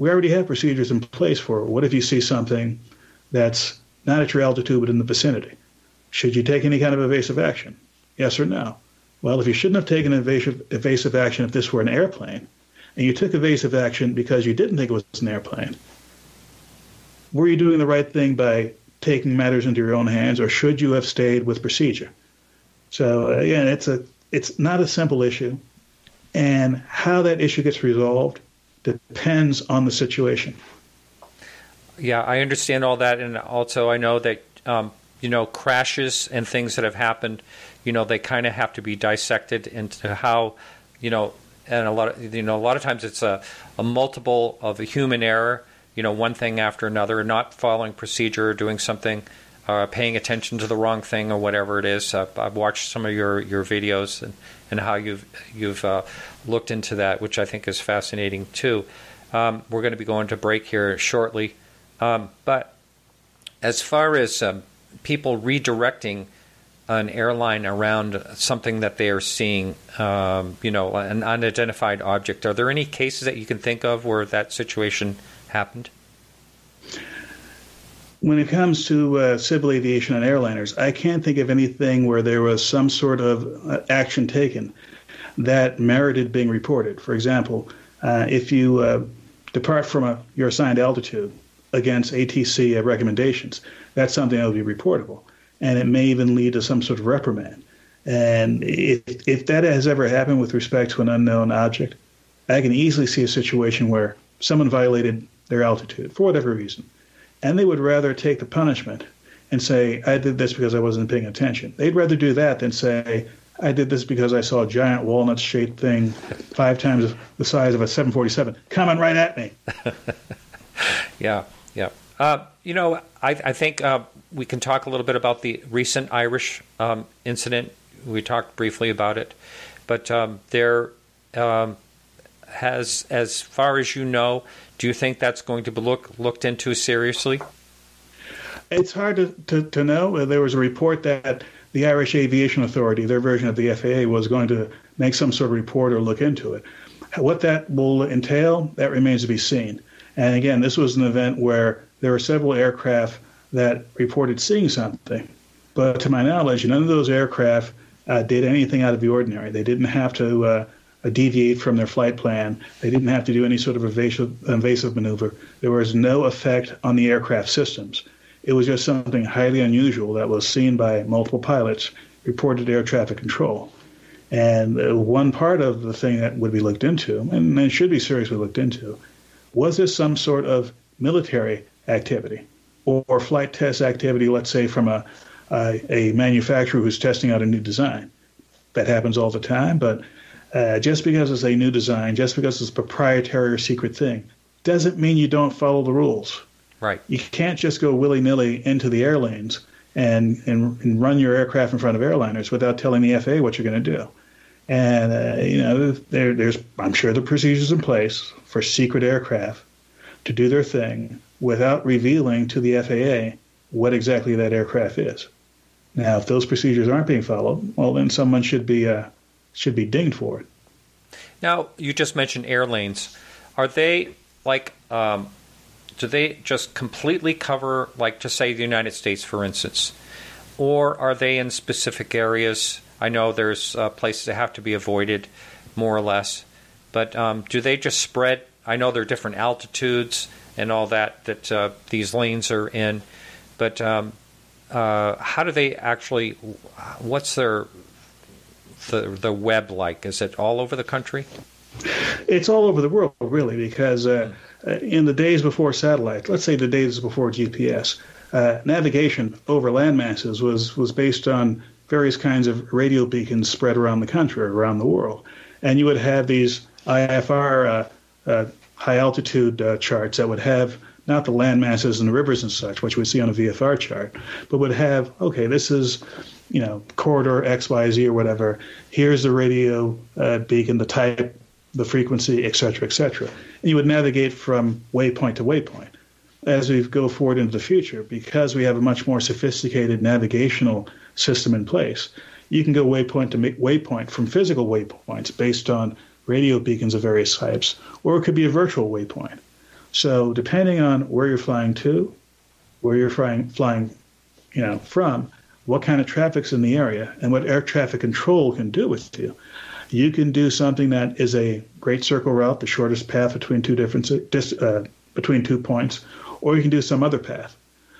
we already have procedures in place for it. What if you see something that's not at your altitude but in the vicinity? Should you take any kind of evasive action? Yes or no? Well, if you shouldn't have taken evasive action if this were an airplane, and you took evasive action because you didn't think it was an airplane, were you doing the right thing by taking matters into your own hands, or should you have stayed with procedure? So again, it's not a simple issue, and how that issue gets resolved depends on the situation. Yeah, I understand all that, and also I know that crashes and things that have happened, they kind of have to be dissected into how, and a lot of times it's a multiple of a human error, one thing after another, not following procedure, or doing something, paying attention to the wrong thing or whatever it is. I've watched some of your videos and how you've looked into that, which I think is fascinating too. We're going to be going to break here shortly, but as far as people redirecting an airline around something that they are seeing, an unidentified object, are there any cases that you can think of where that situation happened? When it comes to civil aviation and airliners, I can't think of anything where there was some sort of action taken that merited being reported. For example, if you depart from your assigned altitude against ATC recommendations, that's something that will be reportable, and it may even lead to some sort of reprimand. And if that has ever happened with respect to an unknown object, I can easily see a situation where someone violated their altitude for whatever reason, and they would rather take the punishment and say, I did this because I wasn't paying attention. They'd rather do that than say, I did this because I saw a giant walnut-shaped thing 5 times the size of a 747 coming right at me. Yeah. I think we can talk a little bit about the recent Irish incident. We talked briefly about it, but there has, as far as you know, do you think that's going to be looked into seriously? It's hard to know. There was a report that the Irish Aviation Authority, their version of the FAA, was going to make some sort of report or look into it. What that will entail, that remains to be seen. And again, this was an event where there were several aircraft that reported seeing something. But to my knowledge, none of those aircraft did anything out of the ordinary. They didn't have to deviate from their flight plan. They didn't have to do any sort of invasive maneuver. There was no effect on the aircraft systems. It was just something highly unusual that was seen by multiple pilots, reported air traffic control. And one part of the thing that would be looked into, and it should be seriously looked into, was this some sort of military activity or flight test activity, let's say from a manufacturer who's testing out a new design? That happens all the time, but just because it's a new design, just because it's a proprietary or secret thing, doesn't mean you don't follow the rules. Right. You can't just go willy-nilly into the air lanes and run your aircraft in front of airliners without telling the FAA what you're going to do. And, there's, I'm sure, the procedures in place for secret aircraft to do their thing without revealing to the FAA what exactly that aircraft is. Now, if those procedures aren't being followed, well, then someone should be dinged for it. Now, you just mentioned air lanes. Are they like, do they just completely cover, like, to say the United States, for instance? Or are they in specific areas? I know there's places that have to be avoided, more or less. But do they just spread? I know there are different altitudes and all that these lanes are in. But how do they actually, what's the web like? Is it all over the country? It's all over the world, really, because in the days before satellite, let's say the days before GPS, navigation over land masses was based on various kinds of radio beacons spread around the country, around the world. And you would have these IFR high-altitude charts that would have not the land masses and the rivers and such, which we see on a VFR chart, but would have, okay, this is, corridor XYZ or whatever. Here's the radio beacon, the type, the frequency, et cetera, et cetera. And you would navigate from waypoint to waypoint. As we go forward into the future, because we have a much more sophisticated navigational system in place, you can go waypoint to waypoint from physical waypoints based on radio beacons of various types, or it could be a virtual waypoint. So depending on where you're flying to, where you're flying from, what kind of traffic's in the area, and what air traffic control can do with you. You can do something that is a great circle route, the shortest path between between 2 points, or you can do some other path.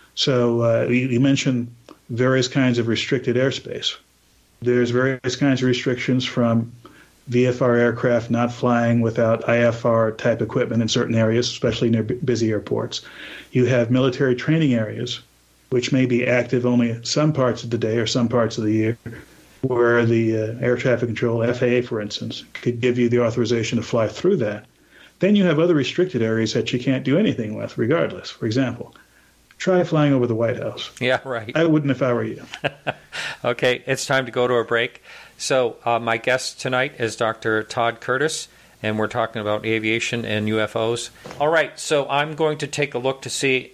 So you mentioned various kinds of restricted airspace. There's various kinds of restrictions from VFR aircraft not flying without IFR type equipment in certain areas, especially near busy airports. You have military training areas, which may be active only some parts of the day or some parts of the year, where the air traffic control, FAA for instance, could give you the authorization to fly through that. Then you have other restricted areas that you can't do anything with regardless. For example, try flying over the White House. Yeah, right. I wouldn't if I were you. Okay, it's time to go to a break. So my guest tonight is Dr. Todd Curtis, and we're talking about aviation and UFOs. All right, so I'm going to take a look to see.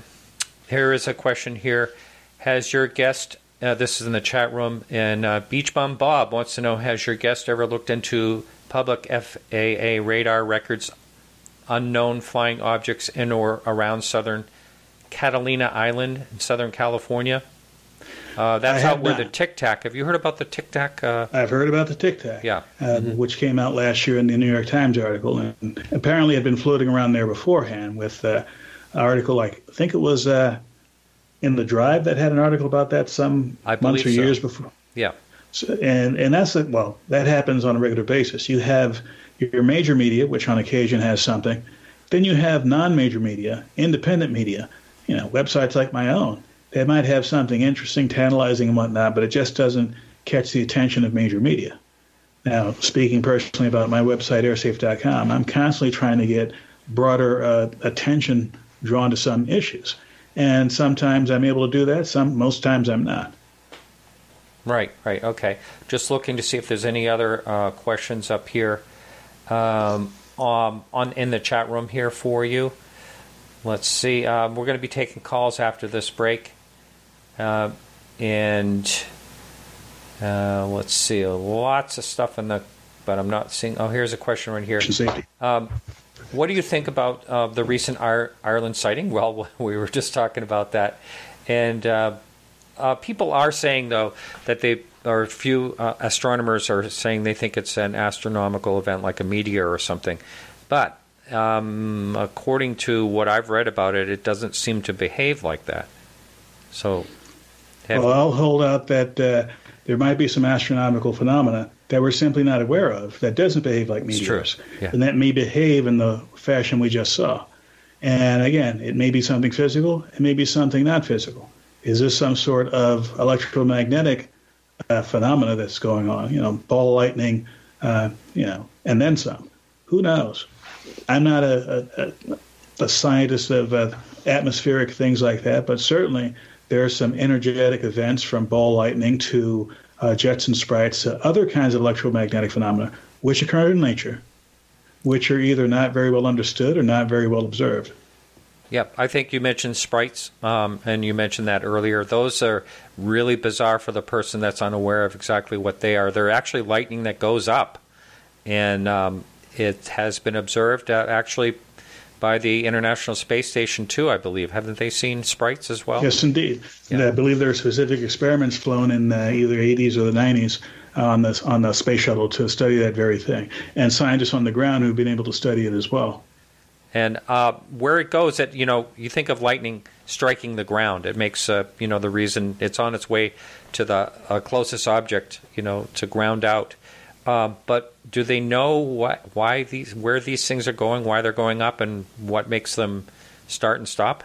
Here is a question here. Has your guest, this is in the chat room, and Beach Bum Bob wants to know, has your guest ever looked into public FAA radar records, unknown flying objects in or around southern Catalina Island in Southern California? That's out where the Tic Tac. Have you heard about the Tic Tac? I've heard about the Tic Tac, yeah. Which came out last year in the New York Times article, and apparently had been floating around there beforehand with an article, I think it was in The Drive that had an article about that some months or years before. Yeah. So, and that's that happens on a regular basis. You have your major media, which on occasion has something. Then you have non-major media, independent media, websites like my own. They might have something interesting, tantalizing, and whatnot, but it just doesn't catch the attention of major media. Now, speaking personally about my website, airsafe.com, I'm constantly trying to get broader attention drawn to some issues. And sometimes I'm able to do that. Most times I'm not. Right, okay. Just looking to see if there's any other questions up here in the chat room here for you. Let's see. We're going to be taking calls after this break. Let's see. Lots of stuff but I'm not seeing. Oh, here's a question right here. What do you think about the recent Ireland sighting? Well, we were just talking about that. And people are saying, though, that a few astronomers are saying they think it's an astronomical event like a meteor or something. But according to what I've read about it, it doesn't seem to behave like that. So, I'll hold out that there might be some astronomical phenomena that we're simply not aware of that doesn't behave like meteors. Yeah. And that may behave in the fashion we just saw. And again, it may be something physical, it may be something not physical. Is this some sort of electromagnetic phenomena that's going on? Ball lightning, and then some. Who knows? I'm not a scientist of atmospheric things like that, but certainly there are some energetic events from ball lightning to jets and sprites to other kinds of electromagnetic phenomena which occur in nature, which are either not very well understood or not very well observed. Yep, I think you mentioned sprites, and you mentioned that earlier. Those are really bizarre for the person that's unaware of exactly what they are. They're actually lightning that goes up, and it has been observed actually by the International Space Station too, I believe. Haven't they seen sprites as well? Yes, indeed. Yeah. And I believe there are specific experiments flown in either 80s or the 90s on the space shuttle to study that very thing, and scientists on the ground who've been able to study it as well. And where it goes, you think of lightning striking the ground. It makes the reason it's on its way to the closest object, to ground out. But do they know where these things are going, why they're going up, and what makes them start and stop?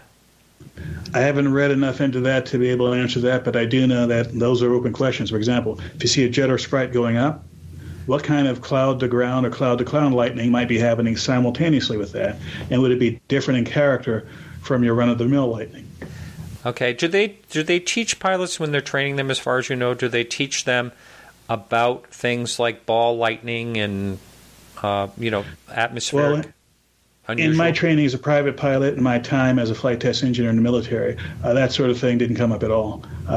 I haven't read enough into that to be able to answer that, but I do know that those are open questions. For example, if you see a jet or sprite going up, what kind of cloud-to-ground or cloud-to-cloud lightning might be happening simultaneously with that? And would it be different in character from your run-of-the-mill lightning? Okay. Do they teach pilots when they're training them, as far as you know, do they teach them about things like ball lightning and, atmospheric? Well, in my training as a private pilot and my time as a flight test engineer in the military, that sort of thing didn't come up at all.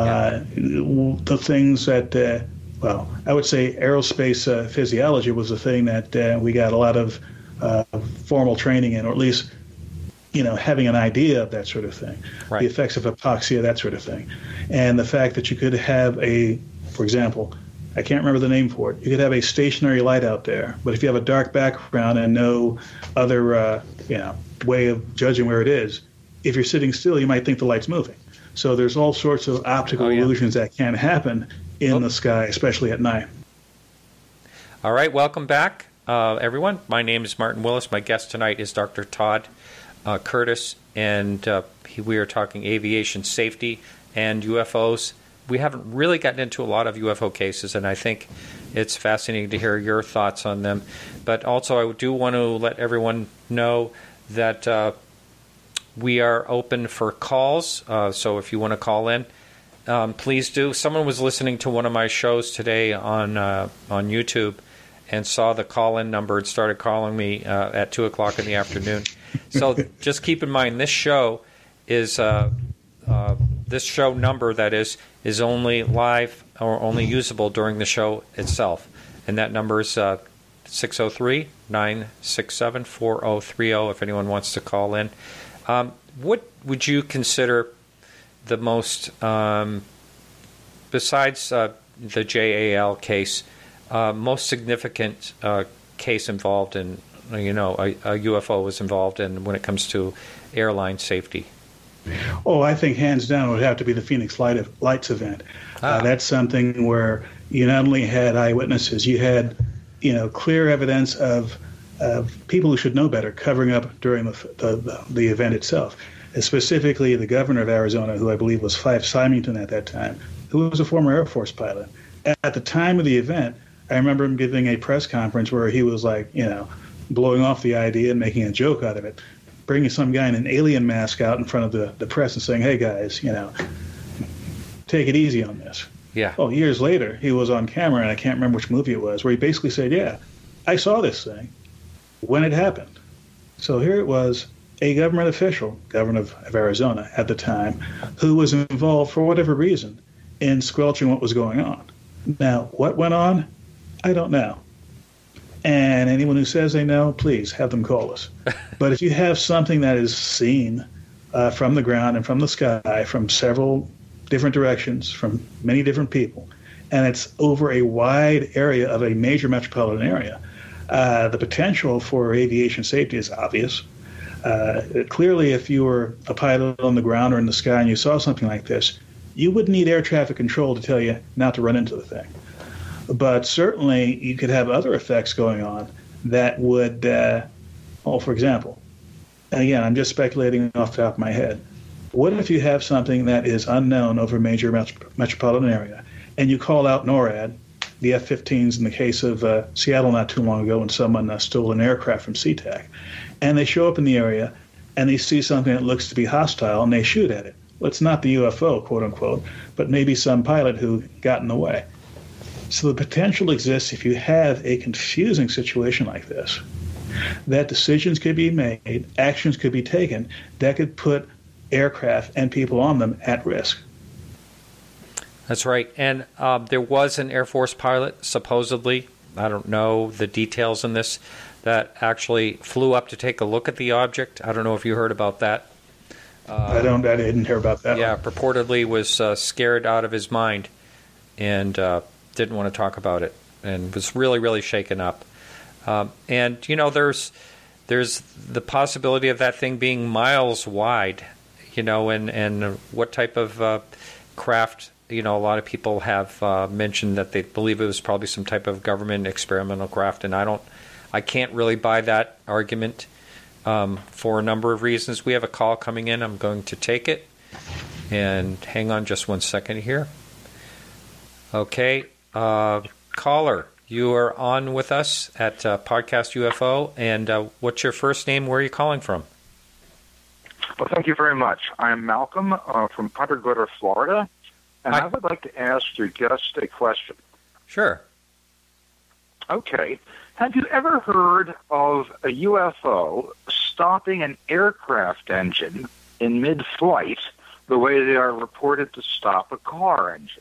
The things that... I would say aerospace physiology was the thing that we got a lot of formal training in, or at least having an idea of that sort of thing, right. The effects of hypoxia, that sort of thing. And the fact that you could have for example, I can't remember the name for it, you could have a stationary light out there, but if you have a dark background and no other way of judging where it is, if you're sitting still, you might think the light's moving. So there's all sorts of optical illusions that can happen in the sky, especially at night. All right, welcome back, everyone. My name is Martin Willis. My guest tonight is Dr. Todd Curtis, and we are talking aviation safety and UFOs. We haven't really gotten into a lot of UFO cases, and I think it's fascinating to hear your thoughts on them. But also, I do want to let everyone know that we are open for calls, so if you want to call in, please do. Someone was listening to one of my shows today on YouTube and saw the call-in number and started calling me at 2 o'clock in the afternoon. So just keep in mind, this show is this show number, that is only live or only usable during the show itself. And that number is 603-967-4030 if anyone wants to call in. What would you consider the most, besides the JAL case, most significant case involved in, a UFO was involved in when it comes to airline safety? Oh, I think hands down it would have to be the Phoenix Lights event. That's something where you not only had eyewitnesses, you had, clear evidence of people who should know better covering up during the event itself. And specifically, the governor of Arizona, who I believe was Fife Symington at that time, who was a former Air Force pilot. At the time of the event, I remember him giving a press conference where he was like, blowing off the idea and making a joke out of it, bringing some guy in an alien mask out in front of the press and saying, hey, guys, take it easy on this. Yeah. Oh, years later, he was on camera, and I can't remember which movie it was, where he basically said, yeah, I saw this thing when it happened. So here it was, a government official, governor of Arizona at the time, who was involved for whatever reason in squelching what was going on. Now, what went on? I don't know. And anyone who says they know, please have them call us. But if you have something that is seen from the ground and from the sky, from several different directions, from many different people, and it's over a wide area of a major metropolitan area, the potential for aviation safety is obvious. Clearly, if you were a pilot on the ground or in the sky and you saw something like this, you wouldn't need air traffic control to tell you not to run into the thing. But certainly, you could have other effects going on that would, for example, and again, I'm just speculating off the top of my head. What if you have something that is unknown over a major metropolitan area, and you call out NORAD, the F-15s in the case of Seattle not too long ago when someone stole an aircraft from SeaTac, and they show up in the area, and they see something that looks to be hostile, and they shoot at it. Well, it's not the UFO, quote-unquote, but maybe some pilot who got in the way. So the potential exists if you have a confusing situation like this, that decisions could be made, actions could be taken that could put aircraft and people on them at risk. That's right. And there was an Air Force pilot, supposedly, I don't know the details in this, that actually flew up to take a look at the object. I don't know if you heard about that. I didn't hear about that. Yeah, purportedly was scared out of his mind and didn't want to talk about it and was really, really shaken up. And, there's the possibility of that thing being miles wide, and what type of craft, a lot of people have mentioned that they believe it was probably some type of government experimental craft, and I can't really buy that argument for a number of reasons. We have a call coming in. I'm going to take it. And hang on just 1 second here. Okay. Caller, you are on with us at Podcast UFO. And what's your first name? Where are you calling from? Well, thank you very much. I'm Malcolm from Punta Gorda, Florida. And I would like to ask your guest a question. Sure. Okay. Have you ever heard of a UFO stopping an aircraft engine in mid-flight the way they are reported to stop a car engine?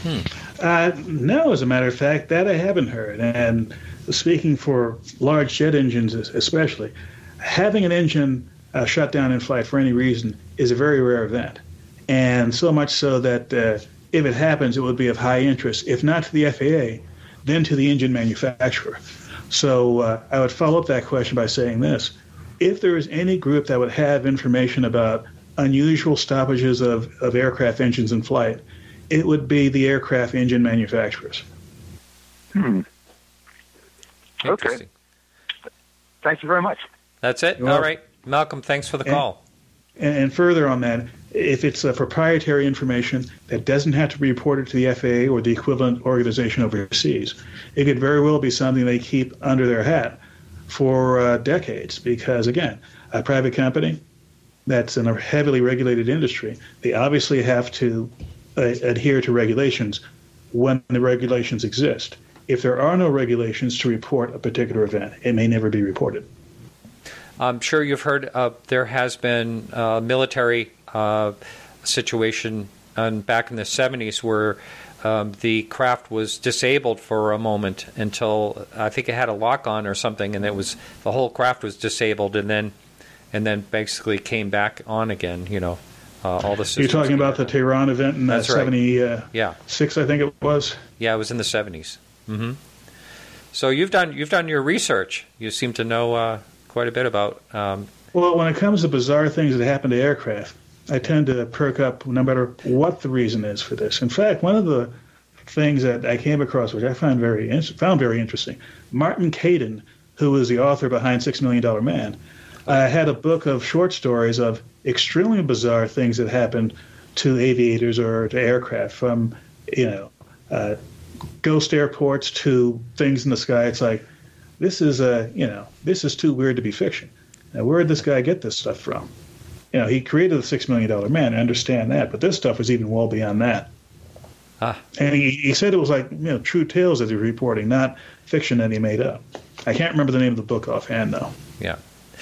No, as a matter of fact, that I haven't heard. And speaking for large jet engines especially, having an engine shut down in flight for any reason is a very rare event. And so much so that if it happens, it would be of high interest, if not to the FAA, then to the engine manufacturer. So I would follow up that question by saying this. If there is any group that would have information about unusual stoppages of aircraft engines in flight, it would be the aircraft engine manufacturers. Okay. Thank you very much. That's it? All right. Malcolm, thanks for the call. And further on that, if it's proprietary information that doesn't have to be reported to the FAA or the equivalent organization overseas, it could very well be something they keep under their hat for decades because, again, a private company that's in a heavily regulated industry, they obviously have to adhere to regulations when the regulations exist. If there are no regulations to report a particular event, it may never be reported. I'm sure you've heard there has been a military situation back in the 70s where the craft was disabled for a moment until I think it had a lock on or something, and the whole craft was disabled, and then basically came back on again. All the systems. You're talking about the Tehran event in 76, I think it was. Yeah, it was in the 70s. Mm-hmm. So you've done your research. You seem to know quite a bit about. Well, when it comes to bizarre things that happen to aircraft, I tend to perk up no matter what the reason is for this. In fact, one of the things that I came across, which I found very interesting, Martin Caidin, who was the author behind $6 Million Man, had a book of short stories of extremely bizarre things that happened to aviators or to aircraft, from ghost airports to things in the sky. It's like, this is too weird to be fiction. Now, where did this guy get this stuff from? He created the $6 Million Man. I understand that, but this stuff was even well beyond that. And he said it was like true tales that he was reporting, not fiction that he made up. I can't remember the name of the book offhand, though. Yeah.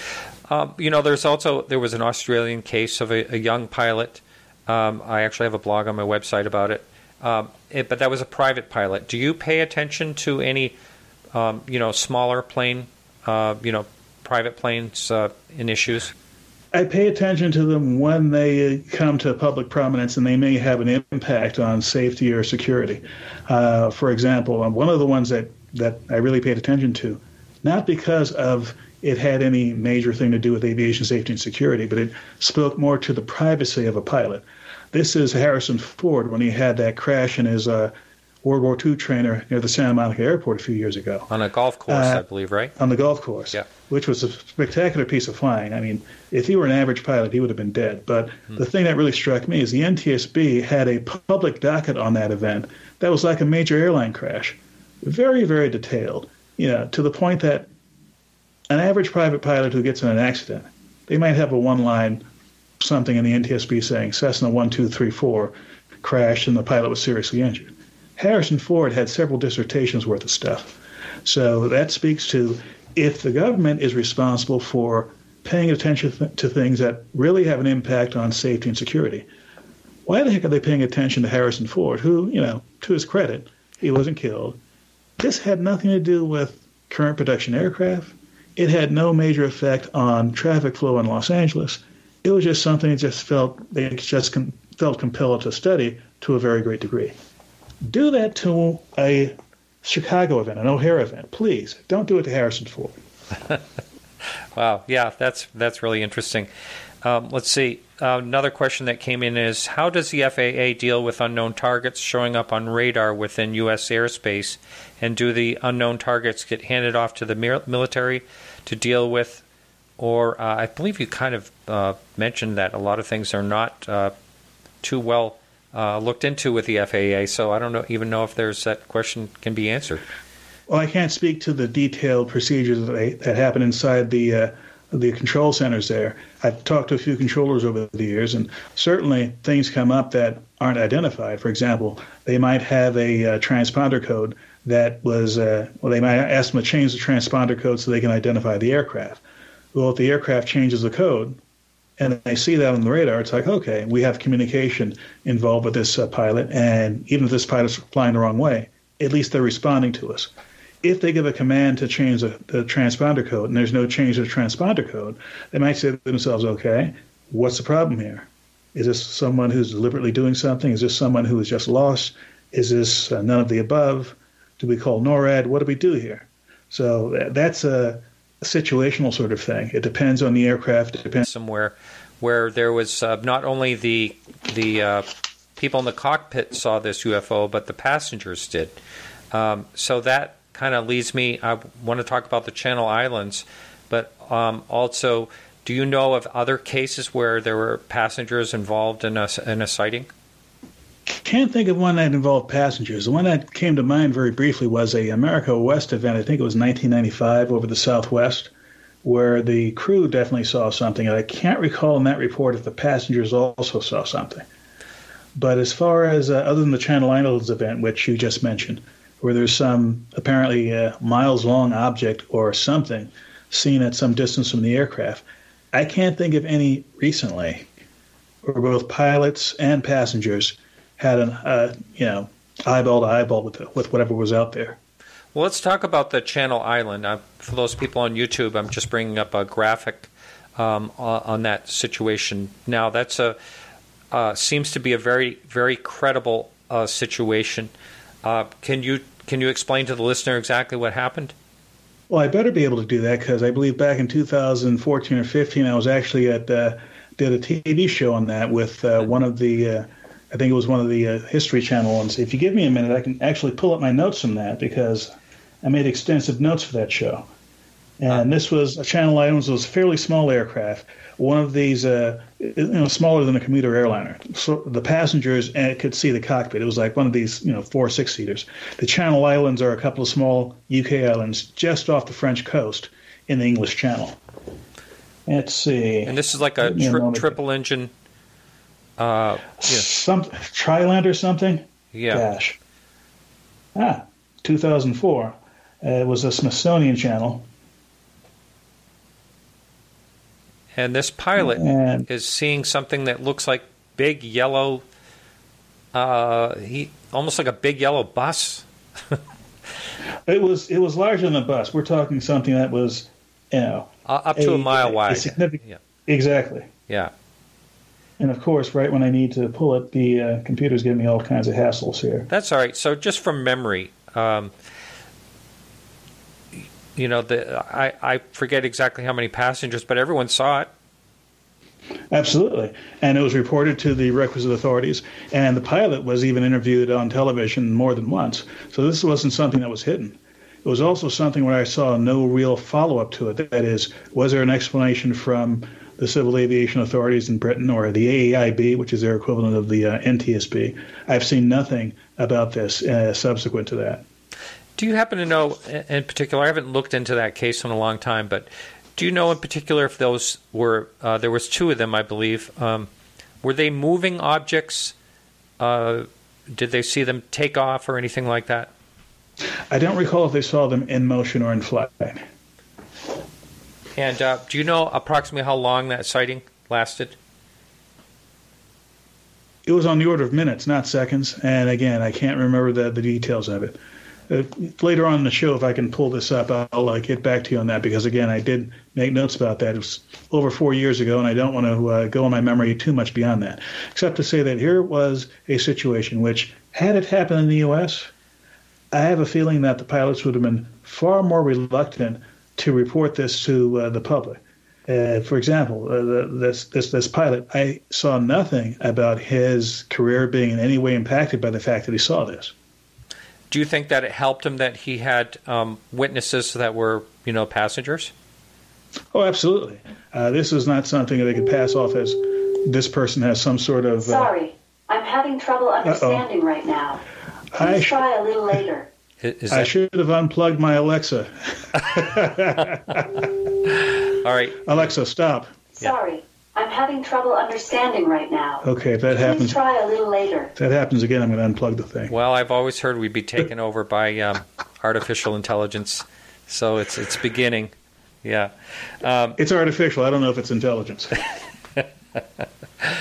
There was an Australian case of a young pilot. I actually have a blog on my website about it. But that was a private pilot. Do you pay attention to any, smaller plane, private planes in issues? I pay attention to them when they come to public prominence and they may have an impact on safety or security. For example, one of the ones that I really paid attention to, not because of it had any major thing to do with aviation safety and security, but it spoke more to the privacy of a pilot. This is Harrison Ford when he had that crash in his World War II trainer near the Santa Monica Airport a few years ago. On a golf course, I believe, right? On the golf course, yeah. Which was a spectacular piece of flying. I mean, if he were an average pilot, he would have been dead. But the thing that really struck me is the NTSB had a public docket on that event that was like a major airline crash. Very, very detailed, to the point that an average private pilot who gets in an accident, they might have a one-line something in the NTSB saying Cessna 1234 crashed and the pilot was seriously injured. Harrison Ford had several dissertations worth of stuff. So that speaks to, if the government is responsible for paying attention to things that really have an impact on safety and security, why the heck are they paying attention to Harrison Ford, who, to his credit, he wasn't killed? This had nothing to do with current production aircraft. It had no major effect on traffic flow in Los Angeles. It was just something they just felt compelled to study to a very great degree. Do that to a Chicago event, an O'Hare event, please. Don't do it to Harrison Ford. Wow, yeah, that's really interesting. Let's see. Another question that came in is, how does the FAA deal with unknown targets showing up on radar within U.S. airspace, and do the unknown targets get handed off to the military to deal with? Or I believe you kind of mentioned that a lot of things are not too well looked into with the FAA, so I don't even know if that question can be answered. Well, I can't speak to the detailed procedures that happen inside the control centers there. I've talked to a few controllers over the years, and certainly things come up that aren't identified. For example, they might have a transponder code that was, they might ask them to change the transponder code so they can identify the aircraft. Well, if the aircraft changes the code and they see that on the radar, it's like, okay, we have communication involved with this pilot, and even if this pilot's flying the wrong way, at least they're responding to us. if they give a command to change the transponder code and there's no change to the transponder code, they might say to themselves, okay, what's the problem here? Is this someone who's deliberately doing something? Is this someone who is just lost? Is this none of the above? Do we call NORAD? What do we do here? So that's a situational sort of thing. It depends on the aircraft. It depends. Somewhere where there was not only the people in the cockpit saw this UFO, but the passengers did. So that kind of leads me, I want to talk about the Channel Islands, but also, do you know of other cases where there were passengers involved in a sighting? Can't think of one that involved passengers. The one that came to mind very briefly was a America West event. I think it was 1995 over the Southwest, where the crew definitely saw something. And I can't recall in that report if the passengers also saw something. But as far as other than the Channel Islands event, which you just mentioned, where there's some apparently miles-long object or something seen at some distance from the aircraft, I can't think of any recently where both pilots and passengers had an eyeball to eyeball with whatever was out there. Well, let's talk about the Channel Island. For those people on YouTube, I'm just bringing up a graphic on that situation. Now, that's seems to be a very, very credible situation. Can you explain to the listener exactly what happened? Well, I better be able to do that because I believe back in 2014 or 15, I was actually did a TV show on that with one of the. I think it was one of the History Channel ones. If you give me a minute, I can actually pull up my notes from that because I made extensive notes for that show. And this was Channel Islands was a fairly small aircraft. One of these, smaller than a commuter airliner. So the passengers could see the cockpit. It was like one of these, 4 6-seaters. The Channel Islands are a couple of small UK islands just off the French coast in the English Channel. Let's see. And this is like a triple engine. Some Triland or something? Yeah. 2004. It was a Smithsonian channel. And this pilot is seeing something that looks like big yellow, almost like a big yellow bus. It was larger than a bus. We're talking something that was, up to a mile wide. Significant. Yeah. Exactly. Yeah. And of course, right when I need to pull it, the computer's giving me all kinds of hassles here. That's all right. So just from memory, I forget exactly how many passengers, but everyone saw it. Absolutely. And it was reported to the requisite authorities. And the pilot was even interviewed on television more than once. So this wasn't something that was hidden. It was also something where I saw no real follow-up to it. That is, was there an explanation from the Civil Aviation Authorities in Britain or the AAIB, which is their equivalent of the NTSB? I've seen nothing about this subsequent to that. Do you happen to know, in particular, I haven't looked into that case in a long time, but do you know in particular if those were, there was 2 of them, I believe, were they moving objects? Did they see them take off or anything like that? I don't recall if they saw them in motion or in flight. And do you know approximately how long that sighting lasted? It was on the order of minutes, not seconds. And again, I can't remember the details of it. Later on in the show, if I can pull this up, I'll get back to you on that because, again, I did make notes about that. It was over 4 years ago, and I don't want to go in my memory too much beyond that, except to say that here was a situation which, had it happened in the U.S., I have a feeling that the pilots would have been far more reluctant to report this to the public. For example, this pilot, I saw nothing about his career being in any way impacted by the fact that he saw this. Do you think that it helped him that he had witnesses that were, passengers? Oh, absolutely. This is not something that they could pass off as this person has some sort of... Sorry, I'm having trouble understanding right now. Please try a little later. I should have unplugged my Alexa. All right. Alexa, stop. Sorry, I'm having trouble understanding right now. Okay, if that happens... Please try a little later. If that happens again, I'm going to unplug the thing. Well, I've always heard we'd be taken over by artificial intelligence, so it's beginning. Yeah. It's artificial. I don't know if it's intelligence.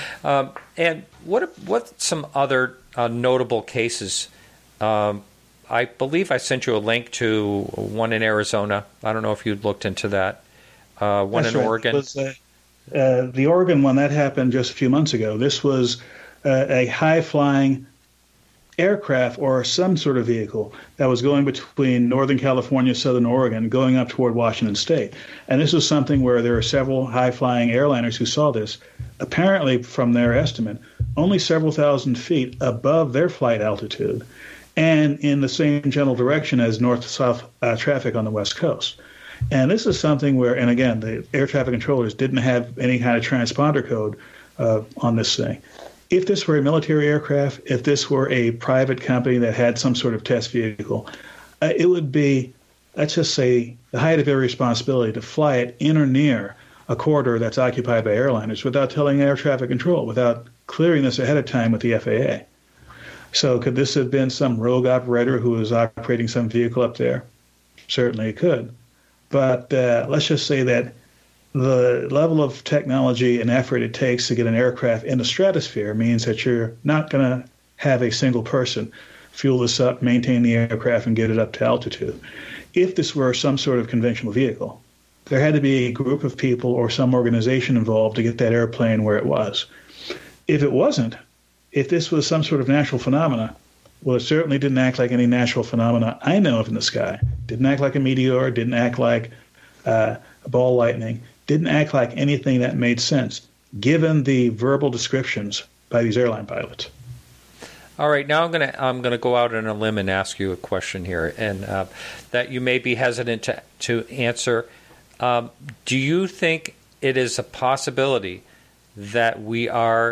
And what some other notable cases? I believe I sent you a link to one in Arizona. I don't know if you looked into that. One in Oregon. It was, the Oregon one, that happened just a few months ago. This was a high-flying aircraft or some sort of vehicle that was going between Northern California, Southern Oregon, going up toward Washington State. And this was something where there were several high-flying airliners who saw this, apparently from their estimate, only several thousand feet above their flight altitude and in the same general direction as north-south traffic on the West Coast. And this is something where, and again, the air traffic controllers didn't have any kind of transponder code on this thing. If this were a military aircraft, if this were a private company that had some sort of test vehicle, it would be, let's just say, the height of irresponsibility to fly it in or near a corridor that's occupied by airliners without telling air traffic control, without clearing this ahead of time with the FAA. So could this have been some rogue operator who was operating some vehicle up there? Certainly it could. But let's just say that the level of technology and effort it takes to get an aircraft in the stratosphere means that you're not going to have a single person fuel this up, maintain the aircraft, and get it up to altitude. If this were some sort of conventional vehicle, there had to be a group of people or some organization involved to get that airplane where it was. If it wasn't, if this was some sort of natural phenomena, well, it certainly didn't act like any natural phenomena I know of in the sky. Didn't act like a meteor, didn't act like a ball lightning, didn't act like anything that made sense, given the verbal descriptions by these airline pilots. All right, now I'm gonna go out on a limb and ask you a question here, and that you may be hesitant to answer. Do you think it is a possibility that we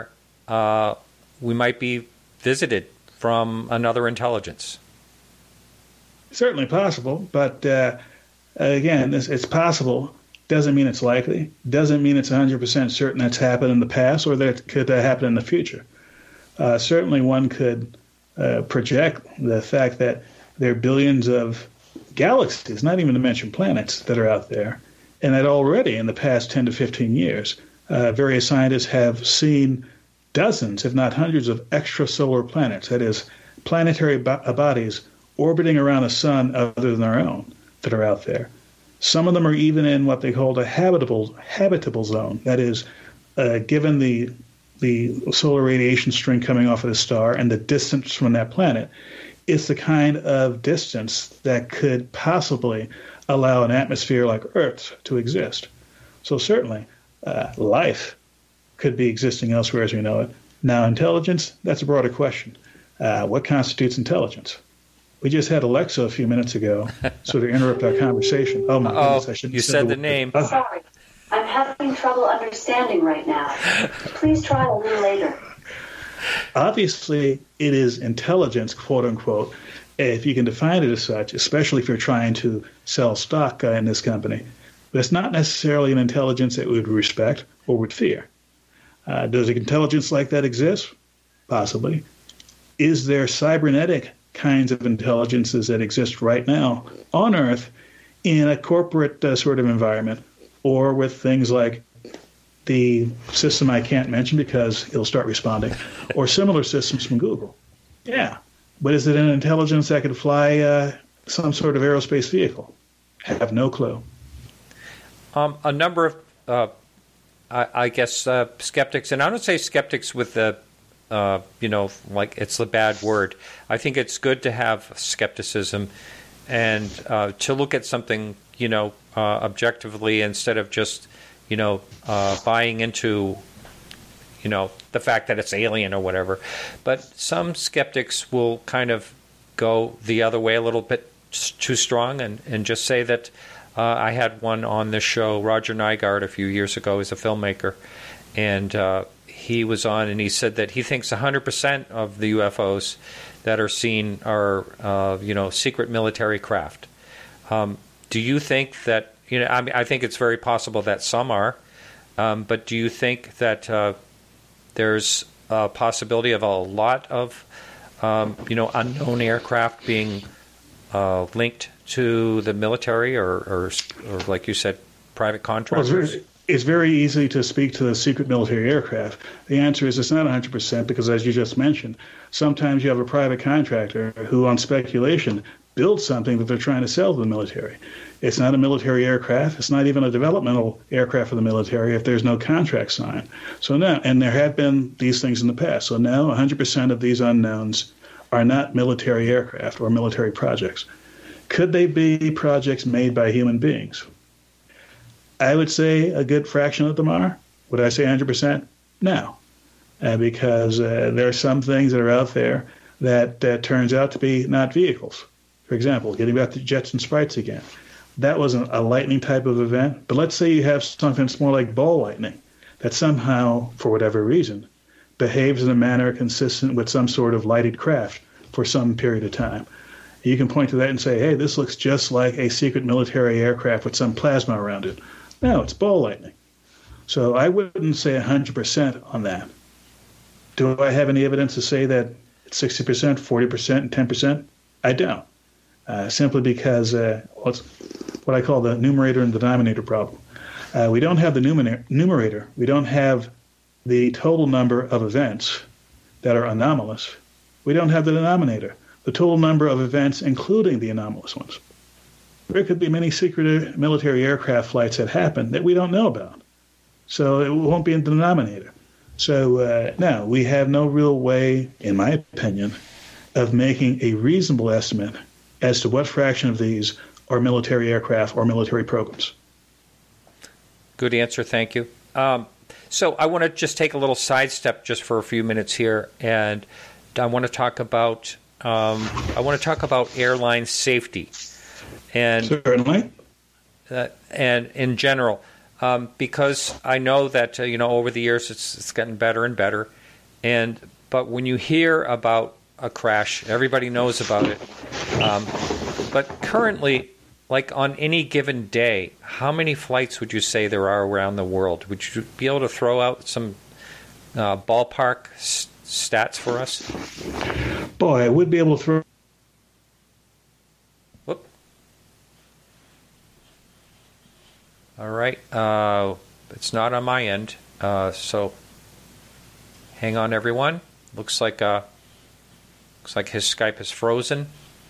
might be visited from another intelligence? Certainly possible, but again, it's possible. Doesn't mean it's likely. Doesn't mean it's 100% certain that's happened in the past or that it could happen in the future. Certainly one could project the fact that there are billions of galaxies, not even to mention planets, that are out there, and that already in the past 10 to 15 years, various scientists have seen dozens, if not hundreds, of extrasolar planets, that is, planetary bodies orbiting around a sun other than our own that are out there. Some of them are even in what they call a habitable zone. That is, given the solar radiation string coming off of the star and the distance from that planet, it's the kind of distance that could possibly allow an atmosphere like Earth's to exist. So certainly, life could be existing elsewhere as we know it. Now, intelligence, that's a broader question. What constitutes intelligence? We just had Alexa a few minutes ago sort of interrupt our conversation. Oh, my goodness, I shouldn't you said the name. Sorry, I'm having trouble understanding right now. Please try a little later. Obviously, it is intelligence, quote unquote, if you can define it as such, especially if you're trying to sell stock in this company. But it's not necessarily an intelligence that we would respect or would fear. Does an intelligence like that exist? Possibly. Is there cybernetic kinds of intelligences that exist right now on Earth in a corporate sort of environment, or with things like the system I can't mention because it'll start responding, or similar systems from Google? Yeah. But is it an intelligence that could fly some sort of aerospace vehicle? Have no clue. A number of, I guess, skeptics, and I don't say skeptics with the like it's the bad word. I think it's good to have skepticism and to look at something, objectively instead of just, buying into, the fact that it's alien or whatever. But some skeptics will kind of go the other way a little bit too strong and just say that I had one on this show, Roger Nygard, a few years ago. He's a filmmaker, and he was on, and he said that he thinks 100% of the UFOs that are seen are, secret military craft. Do you think that, I think it's very possible that some are, but do you think that there's a possibility of a lot of, unknown aircraft being linked to the military or like you said, private contractors? Well, it's very easy to speak to the secret military aircraft. The answer is it's not 100% because, as you just mentioned, sometimes you have a private contractor who, on speculation, builds something that they're trying to sell to the military. It's not a military aircraft. It's not even a developmental aircraft for the military if there's no contract signed. So now, and there have been these things in the past. So now 100% of these unknowns are not military aircraft or military projects. Could they be projects made by human beings? I would say a good fraction of them are. Would I say 100%? No. Because there are some things that are out there that turns out to be not vehicles. For example, getting back to Jets and Sprites again. That wasn't a lightning type of event, but let's say you have something that's more like ball lightning that somehow, for whatever reason, behaves in a manner consistent with some sort of lighted craft for some period of time. You can point to that and say, hey, this looks just like a secret military aircraft with some plasma around it. No, it's ball lightning. So I wouldn't say 100% on that. Do I have any evidence to say that it's 60%, 40%, and 10%? I don't. Simply because it's what I call the numerator and denominator problem. We don't have the numerator. We don't have the total number of events that are anomalous. We don't have the denominator, the total number of events including the anomalous ones. There could be many secret military aircraft flights that happen that we don't know about. So it won't be in the denominator. So no, we have no real way, in my opinion, of making a reasonable estimate as to what fraction of these are military aircraft or military programs. Good answer, thank you. So I want to just take a little sidestep just for a few minutes here, and I want to talk about airline safety, and certainly, and in general, because I know that over the years it's gotten better and better, but when you hear about a crash, everybody knows about it. But currently, like on any given day, how many flights would you say there are around the world? Would you be able to throw out some ballpark stats for us? Boy, I would be able to throw. Whoop. All right. It's not on my end. So hang on, everyone. Looks like his Skype is frozen.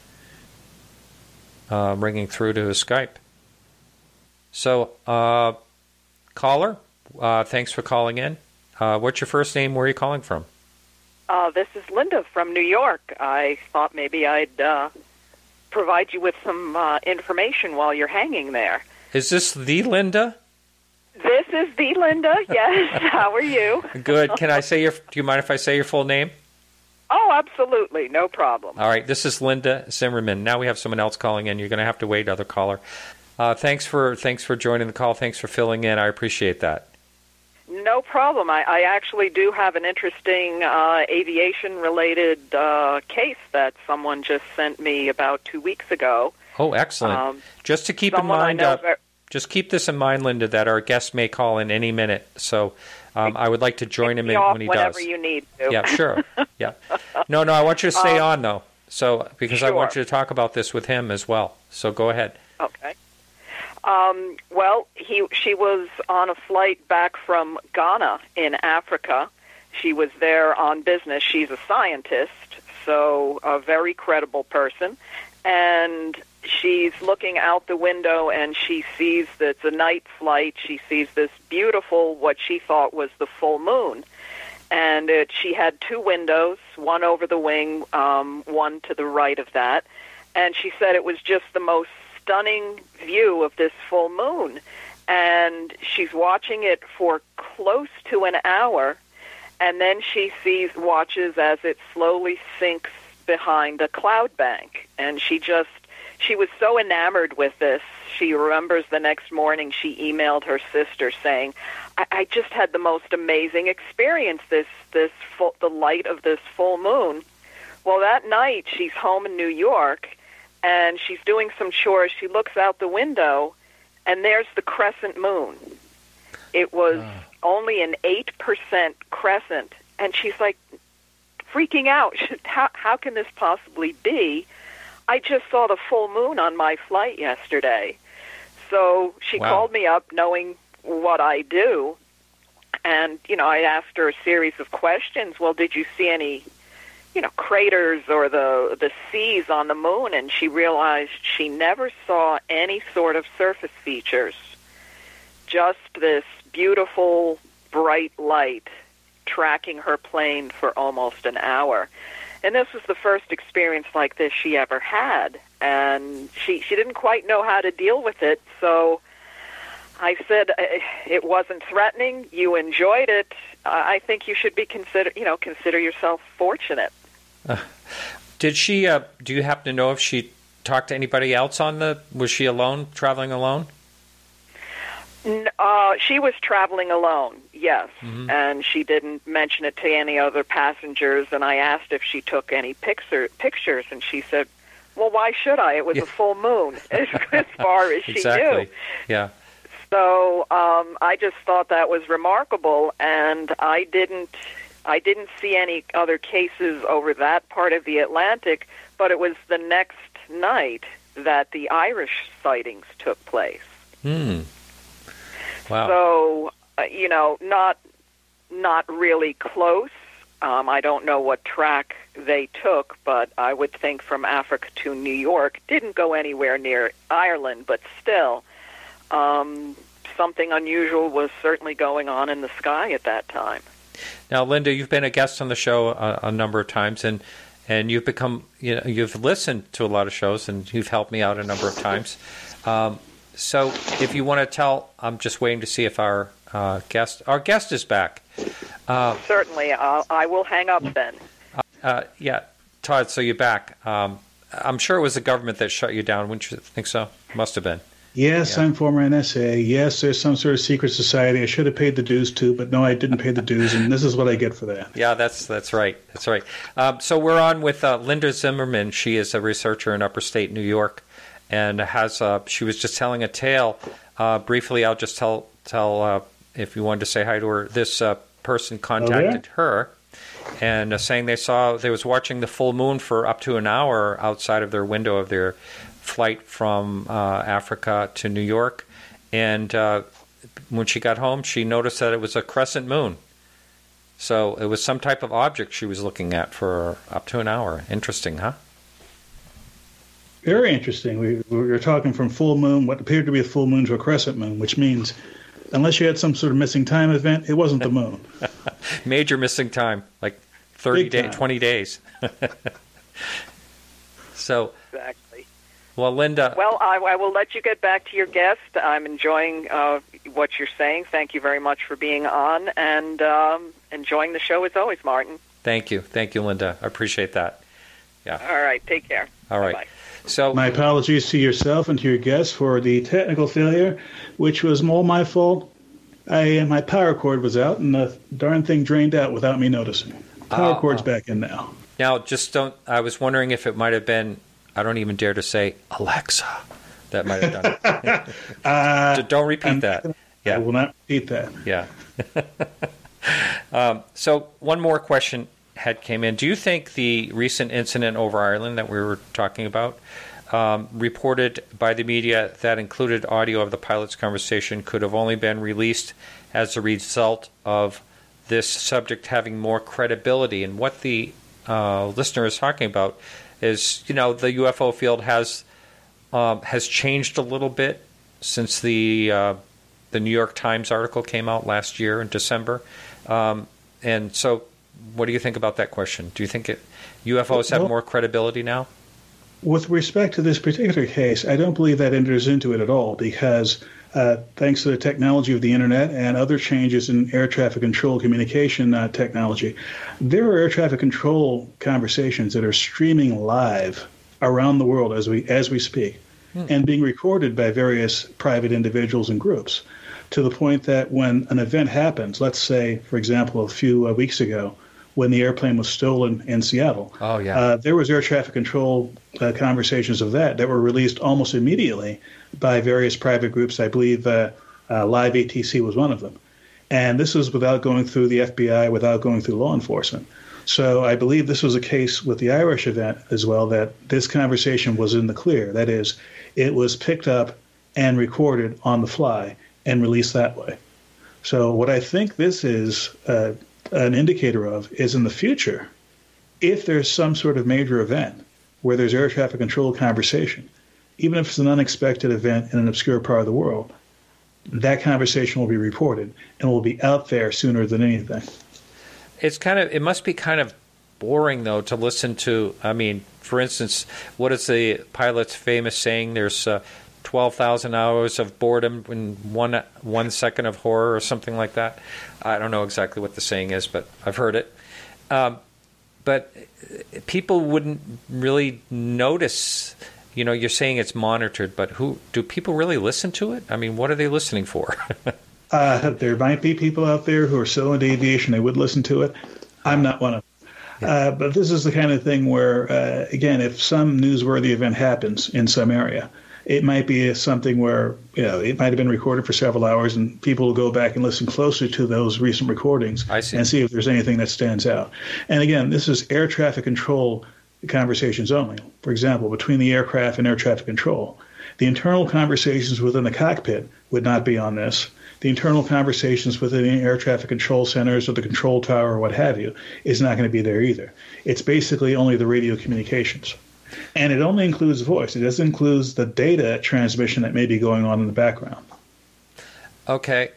Ringing through to his Skype. So, caller, thanks for calling in. What's your first name? Where are you calling from? This is Linda from New York. I thought maybe I'd provide you with some information while you're hanging there. Is this the Linda? This is the Linda, yes. How are you? Good. Can I say do you mind if I say your full name? Oh, absolutely. No problem. All right. This is Linda Zimmerman. Now we have someone else calling in. You're going to have to wait, other caller. Thanks for joining the call. Thanks for filling in. I appreciate that. No problem. I actually do have an interesting aviation-related case that someone just sent me about 2 weeks ago. Oh, excellent. Just to keep in mind, just keep this in mind, Linda, that our guest may call in any minute. So I would like to join him when he does. Whenever you need to. Yeah, sure. Yeah. No, I want you to stay on, though, because sure. I want you to talk about this with him as well. So go ahead. Okay. Well, she was on a flight back from Ghana in Africa. She was there on business. She's a scientist, so a very credible person. And she's looking out the window, and she sees that it's a night flight. She sees this beautiful, what she thought was the full moon. And she had two windows, one over the wing, one to the right of that. And she said it was just the most stunning view of this full moon. And she's watching it for close to an hour, and then she watches as it slowly sinks behind a cloud bank. And she was so enamored with this. She remembers the next morning she emailed her sister saying, I just had the most amazing experience, the light of this full moon. Well, that night she's home in New York, and she's doing some chores. She looks out the window, and there's the crescent moon. It was only an 8% crescent, and she's like freaking out. How can this possibly be? I just saw the full moon on my flight yesterday. So she called me up knowing what I do. And, I asked her a series of questions. Well, did you see any, craters or the seas on the moon? And she realized she never saw any sort of surface features, just this beautiful, bright light tracking her plane for almost an hour. And this was the first experience like this she ever had. And she didn't quite know how to deal with it, so I said, it wasn't threatening. You enjoyed it. I think you should be consider yourself fortunate. Did she? Do you happen to know if she talked to anybody else was she alone, traveling alone? She was traveling alone, yes, and she didn't mention it to any other passengers. And I asked if she took any pictures, and she said, "Well, why should I? It was a full moon, as far as she knew." Yeah. So I just thought that was remarkable, and I didn't see any other cases over that part of the Atlantic. But it was the next night that the Irish sightings took place. Wow. So, not really close. I don't know what track they took, but I would think from Africa to New York. Didn't go anywhere near Ireland, but still, something unusual was certainly going on in the sky at that time. Now, Linda, you've been a guest on the show a number of times, and you've become, you've listened to a lot of shows, and you've helped me out a number of times. So if you want to tell, I'm just waiting to see if our guest is back. Certainly. I will hang up then. Yeah. Todd, so you're back. I'm sure it was the government that shut you down. Wouldn't you think so? Must have been. Yes, yeah. I'm former NSA. Yes, there's some sort of secret society I should have paid the dues to, but no, I didn't pay the dues, and this is what I get for that. Yeah, that's right. That's right. So we're on with Linda Zimmerman. She is a researcher in upstate New York, and she was just telling a tale. Briefly, I'll just tell if you wanted to say hi to her. This person contacted her and saying they was watching the full moon for up to an hour outside of their window of their flight from Africa to New York. And when she got home, she noticed that it was a crescent moon. So it was some type of object she was looking at for up to an hour. Interesting, huh? Very interesting. We were talking from full moon, what appeared to be a full moon, to a crescent moon, which means unless you had some sort of missing time event, it wasn't the moon. Major missing time, like 20 days. So exactly. Well, Linda. Well, I will let you get back to your guest. I'm enjoying what you're saying. Thank you very much for being on, and enjoying the show as always, Martin. Thank you, Linda. I appreciate that. Yeah. All right. Take care. All right. Bye-bye. So my apologies to yourself and to your guests for the technical failure, which was all my fault. My power cord was out, and the darn thing drained out without me noticing. Power cord's back in now. Now, I was wondering if it might have been, I don't even dare to say, Alexa. That might have done it. Don't repeat that. Yeah. I will not repeat that. Yeah. So one more question came in. Do you think the recent incident over Ireland that we were talking about, reported by the media that included audio of the pilot's conversation, could have only been released as a result of this subject having more credibility? And what the listener is talking about is, the UFO field has changed a little bit since the New York Times article came out last year in December. And so what do you think about that question? Do you think UFOs have more credibility now? With respect to this particular case, I don't believe that enters into it at all, because thanks to the technology of the Internet and other changes in air traffic control communication technology, there are air traffic control conversations that are streaming live around the world as we speak, and being recorded by various private individuals and groups, to the point that when an event happens, let's say, for example, a few weeks ago, when the airplane was stolen in Seattle. Oh, yeah. There was air traffic control conversations of that were released almost immediately by various private groups. I believe Live ATC was one of them. And this was without going through the FBI, without going through law enforcement. So I believe this was a case with the Irish event as well, that this conversation was in the clear. That is, it was picked up and recorded on the fly, and released that way. So what I think this is an indicator of is in the future, if there's some sort of major event where there's air traffic control conversation, even if it's an unexpected event in an obscure part of the world, that conversation will be reported and will be out there sooner than anything. It must be kind of boring, though, to listen to. I mean, for instance, what is the pilot's famous saying? There's 12,000 hours of boredom in 1 second of horror or something like that. I don't know exactly what the saying is, but I've heard it. But people wouldn't really notice. You know, you're saying it's monitored, but do people really listen to it? I mean, what are they listening for? There might be people out there who are so into aviation they would listen to it. I'm not one of them. But this is the kind of thing where, again, if some newsworthy event happens in some area, it might be something where, it might have been recorded for several hours, and people will go back and listen closer to those recent recordings and see if there's anything that stands out. And again, this is air traffic control conversations only. For example, between the aircraft and air traffic control, the internal conversations within the cockpit would not be on this. The internal conversations within the air traffic control centers or the control tower or what have you is not going to be there either. It's basically only the radio communications. And it only includes voice. It doesn't include the data transmission that may be going on in the background. Okay.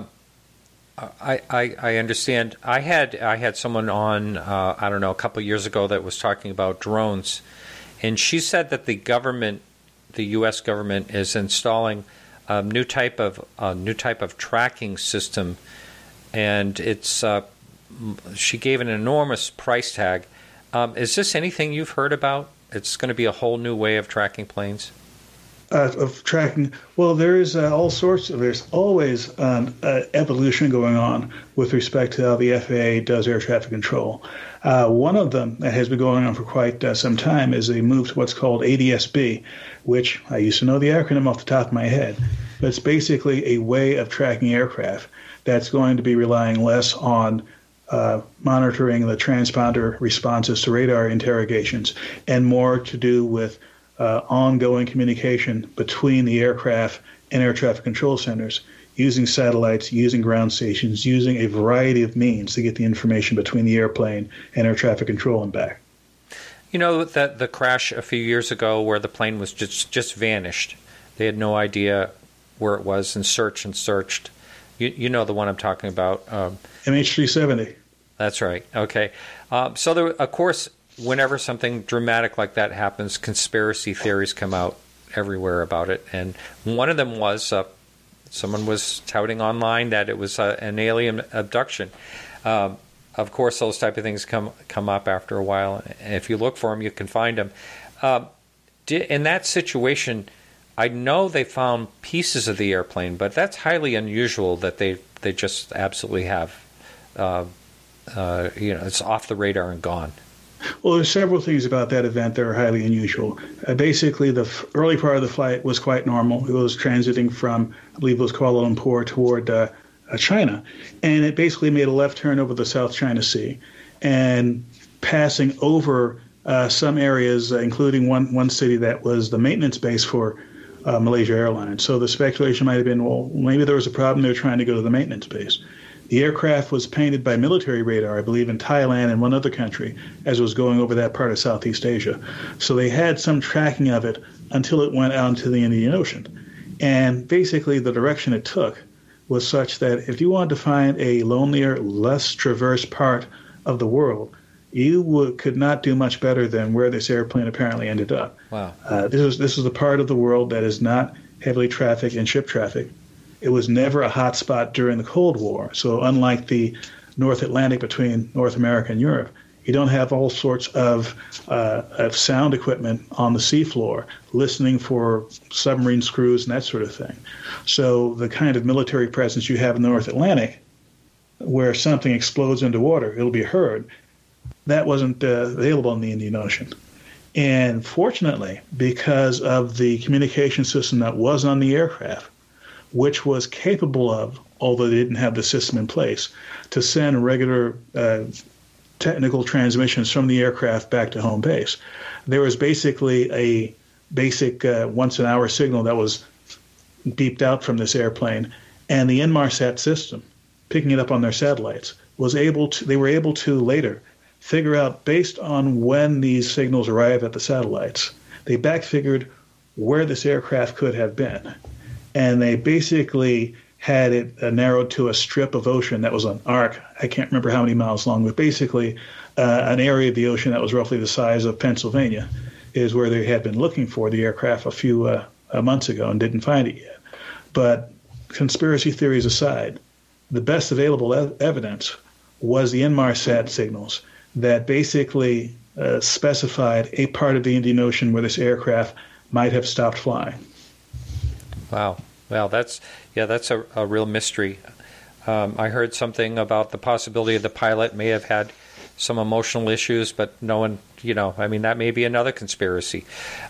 I understand. I had someone on, I don't know, a couple of years ago that was talking about drones, and she said that the U.S. government is installing a new type of tracking system, and it's she gave an enormous price tag. Is this anything you've heard about? It's going to be a whole new way of tracking planes. Of tracking, well, there's there's always evolution going on with respect to how the FAA does air traffic control. One of them that has been going on for quite some time is a move to what's called ADS-B, which I used to know the acronym off the top of my head, but it's basically a way of tracking aircraft that's going to be relying less on monitoring the transponder responses to radar interrogations and more to do with ongoing communication between the aircraft and air traffic control centers, using satellites, using ground stations, using a variety of means to get the information between the airplane and air traffic control and back. You know that the crash a few years ago where the plane was just vanished. They had no idea where it was and searched. You know the one I'm talking about. MH370. That's right. Okay. So there, of course, whenever something dramatic like that happens, conspiracy theories come out everywhere about it. And one of them was someone was touting online that it was an alien abduction. Of course, those type of things come up after a while. And if you look for them, you can find them. In that situation, I know they found pieces of the airplane, but that's highly unusual that they just absolutely have. It's off the radar and gone. Well, there's several things about that event that are highly unusual. Basically, the early part of the flight was quite normal. It was transiting from, I believe it was Kuala Lumpur, toward China. And it basically made a left turn over the South China Sea and passing over some areas, including one city that was the maintenance base for Malaysia Airlines. So the speculation might have been, well, maybe there was a problem. They were trying to go to the maintenance base. The aircraft was painted by military radar, I believe, in Thailand and one other country, as it was going over that part of Southeast Asia. So they had some tracking of it until it went out into the Indian Ocean. And basically the direction it took was such that if you wanted to find a lonelier, less traversed part of the world, you could not do much better than where this airplane apparently ended up. Wow. This is the part of the world that is not heavily trafficked in ship traffic. It was never a hot spot during the Cold War. So unlike the North Atlantic between North America and Europe, you don't have all sorts of sound equipment on the seafloor, listening for submarine screws and that sort of thing. So the kind of military presence you have in the North Atlantic, where something explodes into water, it'll be heard, that wasn't available in the Indian Ocean. And fortunately, because of the communication system that was on the aircraft, which was capable of, although they didn't have the system in place, to send regular technical transmissions from the aircraft back to home base. There was basically a basic once-an-hour signal that was beeped out from this airplane, And the Inmarsat system, picking it up on their satellites, they were able to later figure out, based on when these signals arrive at the satellites, they back-figured where this aircraft could have been. And they basically had it narrowed to a strip of ocean that was an arc. I can't remember how many miles long, but basically an area of the ocean that was roughly the size of Pennsylvania is where they had been looking for the aircraft a few months ago and didn't find it yet. But conspiracy theories aside, the best available evidence was the Inmarsat signals that basically specified a part of the Indian Ocean where this aircraft might have stopped flying. Wow. Well, that's a real mystery. I heard something about the possibility of the pilot may have had some emotional issues, but no one, that may be another conspiracy.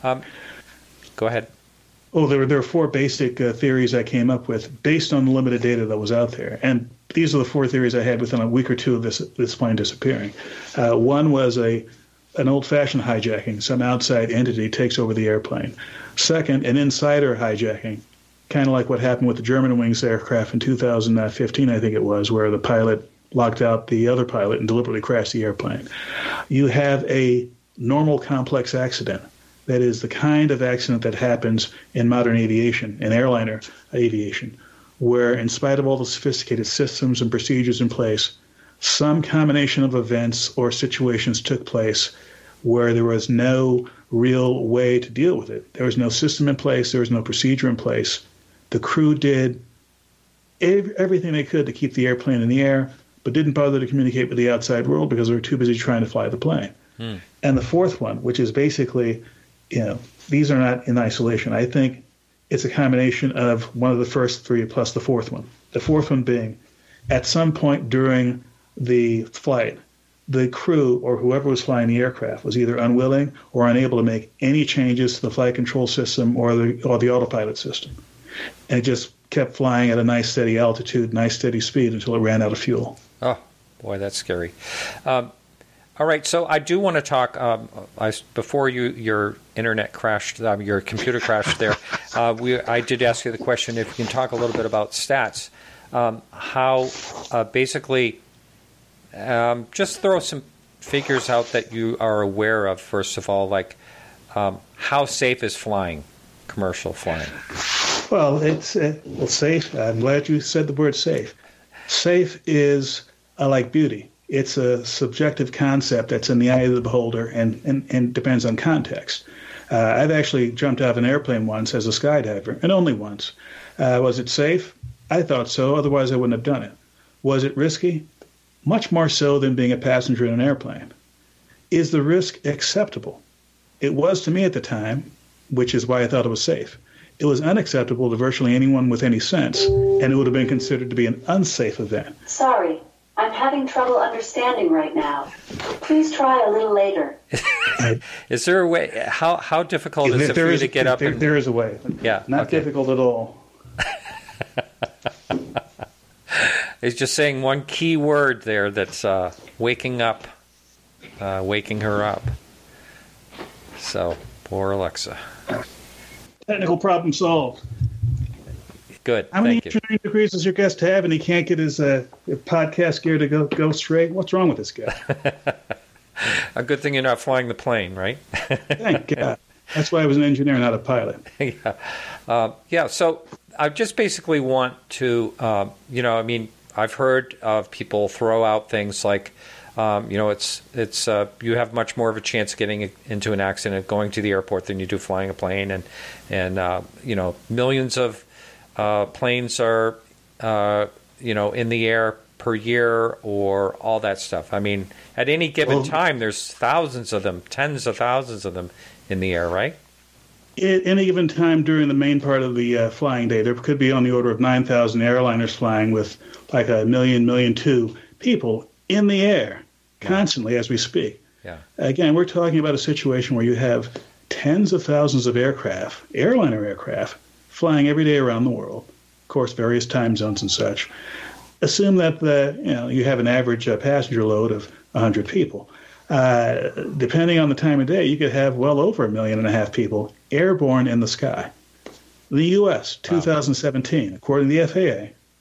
Go ahead. Oh, there are four basic theories I came up with based on the limited data that was out there. And these are the four theories I had within a week or two of this plane disappearing. One was an old-fashioned hijacking. Some outside entity takes over the airplane. Second, an insider hijacking, kind of like what happened with the Germanwings aircraft in 2015, I think it was, where the pilot locked out the other pilot and deliberately crashed the airplane. You have a normal complex accident. That is the kind of accident that happens in modern aviation, in airliner aviation, where in spite of all the sophisticated systems and procedures in place, some combination of events or situations took place where there was no real way to deal with it. There was no system in place. There was no procedure in place. The crew did everything they could to keep the airplane in the air, but didn't bother to communicate with the outside world because they were too busy trying to fly the plane. And the fourth one, which is basically, these are not in isolation. I think it's a combination of one of the first three plus the fourth one. The fourth one being, at some point during the flight, the crew or whoever was flying the aircraft was either unwilling or unable to make any changes to the flight control system or the autopilot system. And it just kept flying at a nice steady altitude, nice steady speed until it ran out of fuel. Oh, boy, that's scary. All right, so I do want to talk, before your internet crashed, your computer crashed there, I did ask you the question if you can talk a little bit about stats. How basically, just throw some figures out that you are aware of, first of all, like how safe is flying, commercial flying? Well, it's safe. I'm glad you said the word safe. Safe is like beauty. It's a subjective concept that's in the eye of the beholder and depends on context. I've actually jumped out of an airplane once as a skydiver, and only once. Was it safe? I thought so, otherwise I wouldn't have done it. Was it risky? Much more so than being a passenger in an airplane. Is the risk acceptable? It was to me at the time, which is why I thought it was safe. It was unacceptable to virtually anyone with any sense, and it would have been considered to be an unsafe event. Sorry. I'm having trouble understanding right now. Please try a little later. Is there a way? How difficult is it for you to get up? There is a way. Yeah, not difficult at all. It's just saying one key word there that's waking up, waking her up. So, poor Alexa. Technical problem solved. Good. How many Thank you. engineering degrees does your guest have, and he can't get his podcast gear to go straight? What's wrong with this guy? A good thing you're not flying the plane, right? Thank God. That's why I was an engineer, not a pilot. Yeah. So I just basically want to, I've heard of people throw out things like, it's you have much more of a chance of getting into an accident going to the airport than you do flying a plane, and millions of planes are, in the air per year or all that stuff. I mean, at any given time, there's thousands of them, tens of thousands of them in the air, right? At any given time during the main part of the flying day, there could be on the order of 9,000 airliners flying with like 1.2 people in the air constantly as we speak. Yeah. Again, we're talking about a situation where you have tens of thousands of airliner aircraft, flying every day around the world, of course, various time zones and such. Assume that you have an average passenger load of 100 people. Depending on the time of day, you could have well over 1.5 million people airborne in the sky. The U.S., 2017, according to the FAA,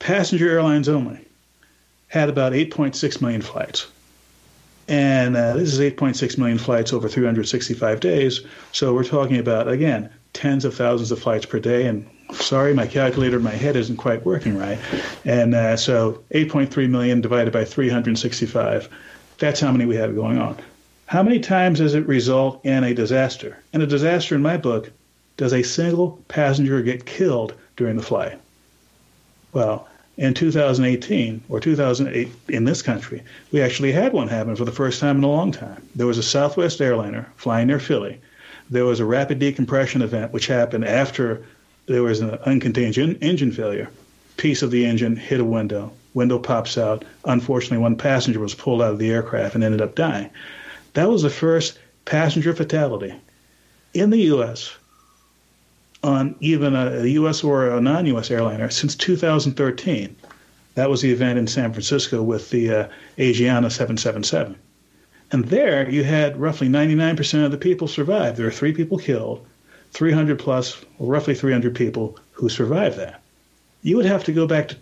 passenger airlines only had about 8.6 million flights. And this is 8.6 million flights over 365 days. So we're talking about, again, tens of thousands of flights per day. And sorry, my calculator in my head isn't quite working right. And so 8.3 million divided by 365, that's how many we have going on. How many times does it result in a disaster? And a disaster, in my book, does a single passenger get killed during the flight? Well, in 2018 or 2008 in this country, we actually had one happen for the first time in a long time. There was a Southwest airliner flying near Philly. There was a rapid decompression event which happened after there was an uncontained engine failure. Piece of the engine hit a window. Window pops out. Unfortunately, one passenger was pulled out of the aircraft and ended up dying. That was the first passenger fatality in the U.S. on even a U.S. or a non-U.S. airliner since 2013. That was the event in San Francisco with the Asiana 777. And there you had roughly 99% of the people survive. There were 3 people killed, 300 plus, or roughly 300 people who survived that. You would have to go back to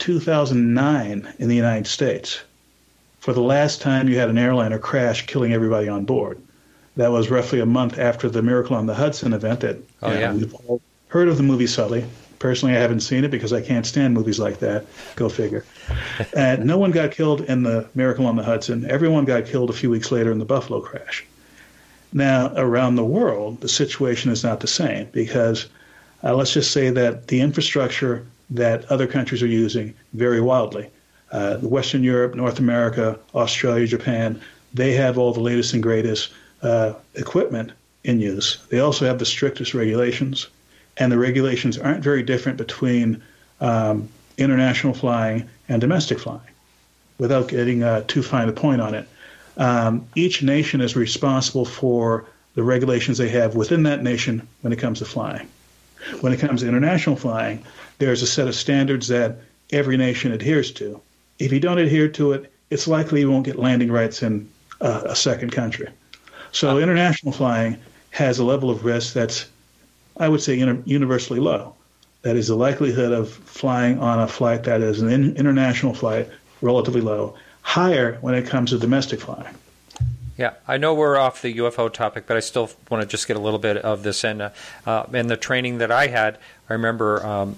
2009 in the United States for the last time you had an airliner crash killing everybody on board. That was roughly a month after the Miracle on the Hudson event that we've all heard of the movie Sully. Personally, I haven't seen it because I can't stand movies like that. Go figure. No one got killed in the Miracle on the Hudson. Everyone got killed a few weeks later in the Buffalo crash. Now, around the world, the situation is not the same because let's just say that the infrastructure that other countries are using vary wildly. Western Europe, North America, Australia, Japan, they have all the latest and greatest equipment in use. They also have the strictest regulations. And the regulations aren't very different between international flying and domestic flying. Without getting too fine a point on it, each nation is responsible for the regulations they have within that nation when it comes to flying. When it comes to international flying, there's a set of standards that every nation adheres to. If you don't adhere to it, it's likely you won't get landing rights in a second country. So international flying has a level of risk that's, I would say, universally low. That is the likelihood of flying on a flight that is an international flight, relatively low, higher when it comes to domestic flying. Yeah, I know we're off the UFO topic, but I still want to just get a little bit of this in. In the training that I had, I remember,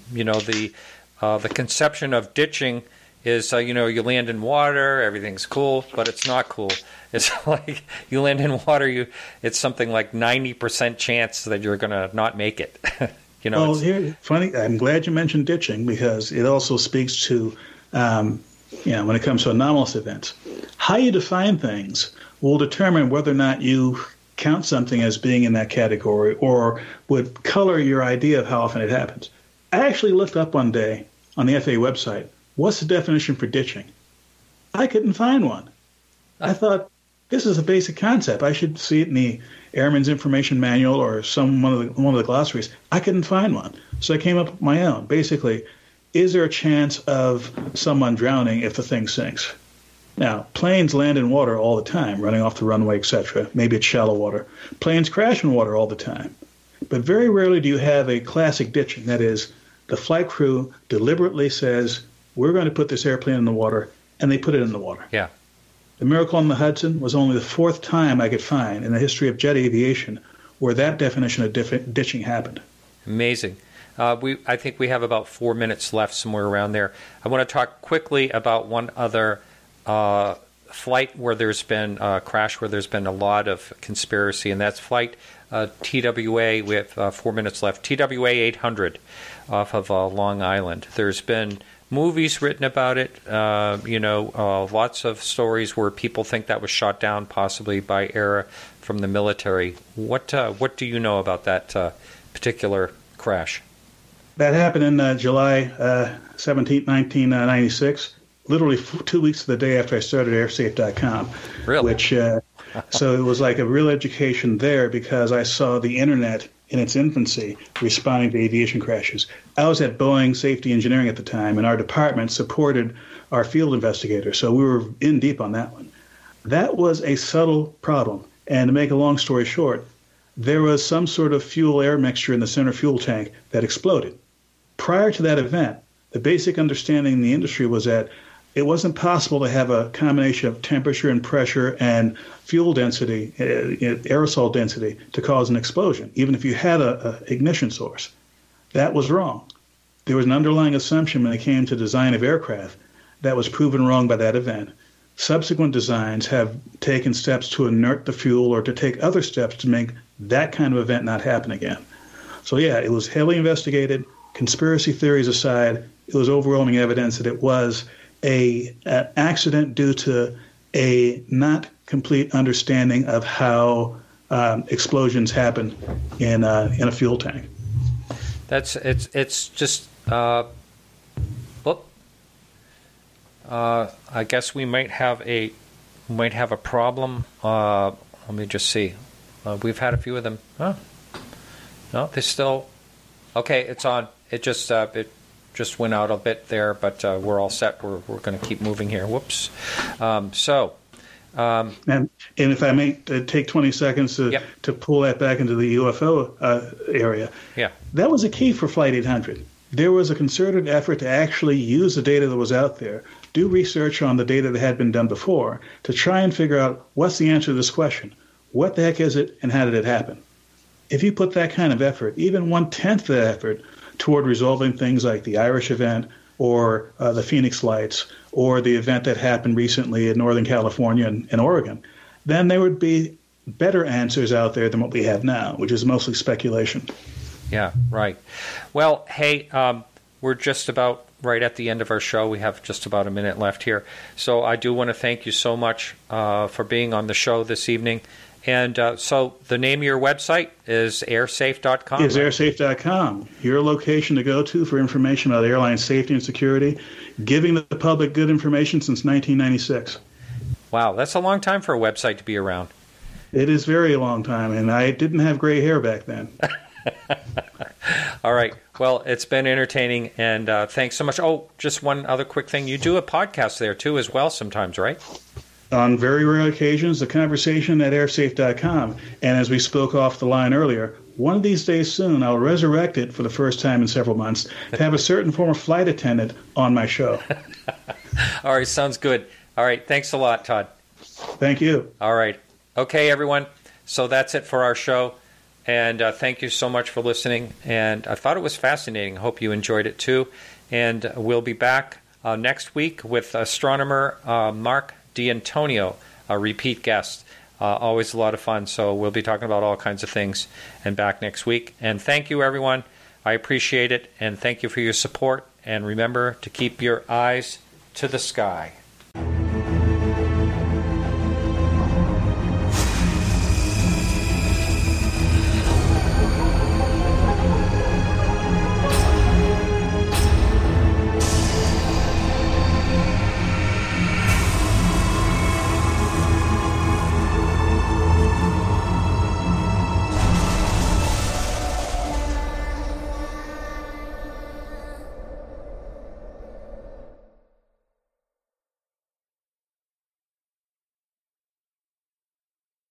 the conception of ditching is, you land in water, everything's cool, but it's not cool. It's like you land in water, it's something like 90% chance that you're going to not make it. Funny. I'm glad you mentioned ditching because it also speaks to, when it comes to anomalous events. How you define things will determine whether or not you count something as being in that category or would color your idea of how often it happens. I actually looked up one day on the FAA website, what's the definition for ditching? I couldn't find one. I thought, this is a basic concept. I should see it in the Airman's Information Manual or one of the glossaries. I couldn't find one. So I came up with my own. Basically, is there a chance of someone drowning if the thing sinks? Now, planes land in water all the time, running off the runway, etc. Maybe it's shallow water. Planes crash in water all the time. But very rarely do you have a classic ditching. That is, the flight crew deliberately says, we're going to put this airplane in the water, and they put it in the water. Yeah. The Miracle on the Hudson was only the 4th time I could find in the history of jet aviation where that definition of ditching happened. Amazing. I think we have about 4 minutes left, somewhere around there. I want to talk quickly about one other flight where there's been a crash, where there's been a lot of conspiracy, and that's flight TWA. We have 4 minutes left. TWA 800 off of Long Island. There's been movies written about it, lots of stories where people think that was shot down possibly by air from the military. What do you know about that particular crash? That happened in July 17, 1996, literally 2 weeks to the day after I started airsafe.com. Really? So it was like a real education there because I saw the internet in its infancy responding to aviation crashes. I was at Boeing Safety Engineering at the time, and our department supported our field investigators, so we were in deep on that one. That was a subtle problem, and to make a long story short, there was some sort of fuel-air mixture in the center fuel tank that exploded. Prior to that event, the basic understanding in the industry was that it wasn't possible to have a combination of temperature and pressure and fuel density, aerosol density, to cause an explosion, even if you had a ignition source. That was wrong. There was an underlying assumption when it came to design of aircraft that was proven wrong by that event. Subsequent designs have taken steps to inert the fuel or to take other steps to make that kind of event not happen again. So yeah, it was heavily investigated. Conspiracy theories aside, it was overwhelming evidence that it was an accident due to a not complete understanding of how explosions happen in a fuel tank. It's just. I guess we might have a problem. Let me just see. We've had a few of them. Oh. No, they're still okay. It's on. It just went out a bit there, but we're all set. We're going to keep moving here. Whoops. And if I may take 20 seconds to pull that back into the UFO area. Yeah. That was a key for Flight 800. There was a concerted effort to actually use the data that was out there, do research on the data that had been done before, to try and figure out what's the answer to this question. What the heck is it, and how did it happen? If you put that kind of effort, even 1/10 of that effort, toward resolving things like the Irish event or the Phoenix Lights or the event that happened recently in Northern California and Oregon, then there would be better answers out there than what we have now, which is mostly speculation. Yeah, right. Well, hey, we're just about right at the end of our show. We have just about a minute left here. So I do want to thank you so much for being on the show this evening. And so the name of your website is airsafe.com. It's airsafe.com. Your location to go to for information about airline safety and security, giving the public good information since 1996. Wow, that's a long time for a website to be around. It is very long time, and I didn't have gray hair back then. All right. Well, it's been entertaining, and thanks so much. Oh, just one other quick thing. You do a podcast there, too, as well sometimes, right? On very rare occasions, the conversation at airsafe.com. And as we spoke off the line earlier, one of these days soon, I'll resurrect it for the first time in several months to have a certain former flight attendant on my show. All right. Sounds good. All right. Thanks a lot, Todd. Thank you. All right. Okay, everyone. So that's it for our show. And thank you so much for listening. And I thought it was fascinating. I hope you enjoyed it, too. And we'll be back next week with astronomer Mark D'Antonio, a repeat guest. Always a lot of fun. So we'll be talking about all kinds of things and back next week. And thank you, everyone. I appreciate it. And thank you for your support. And remember to keep your eyes to the sky.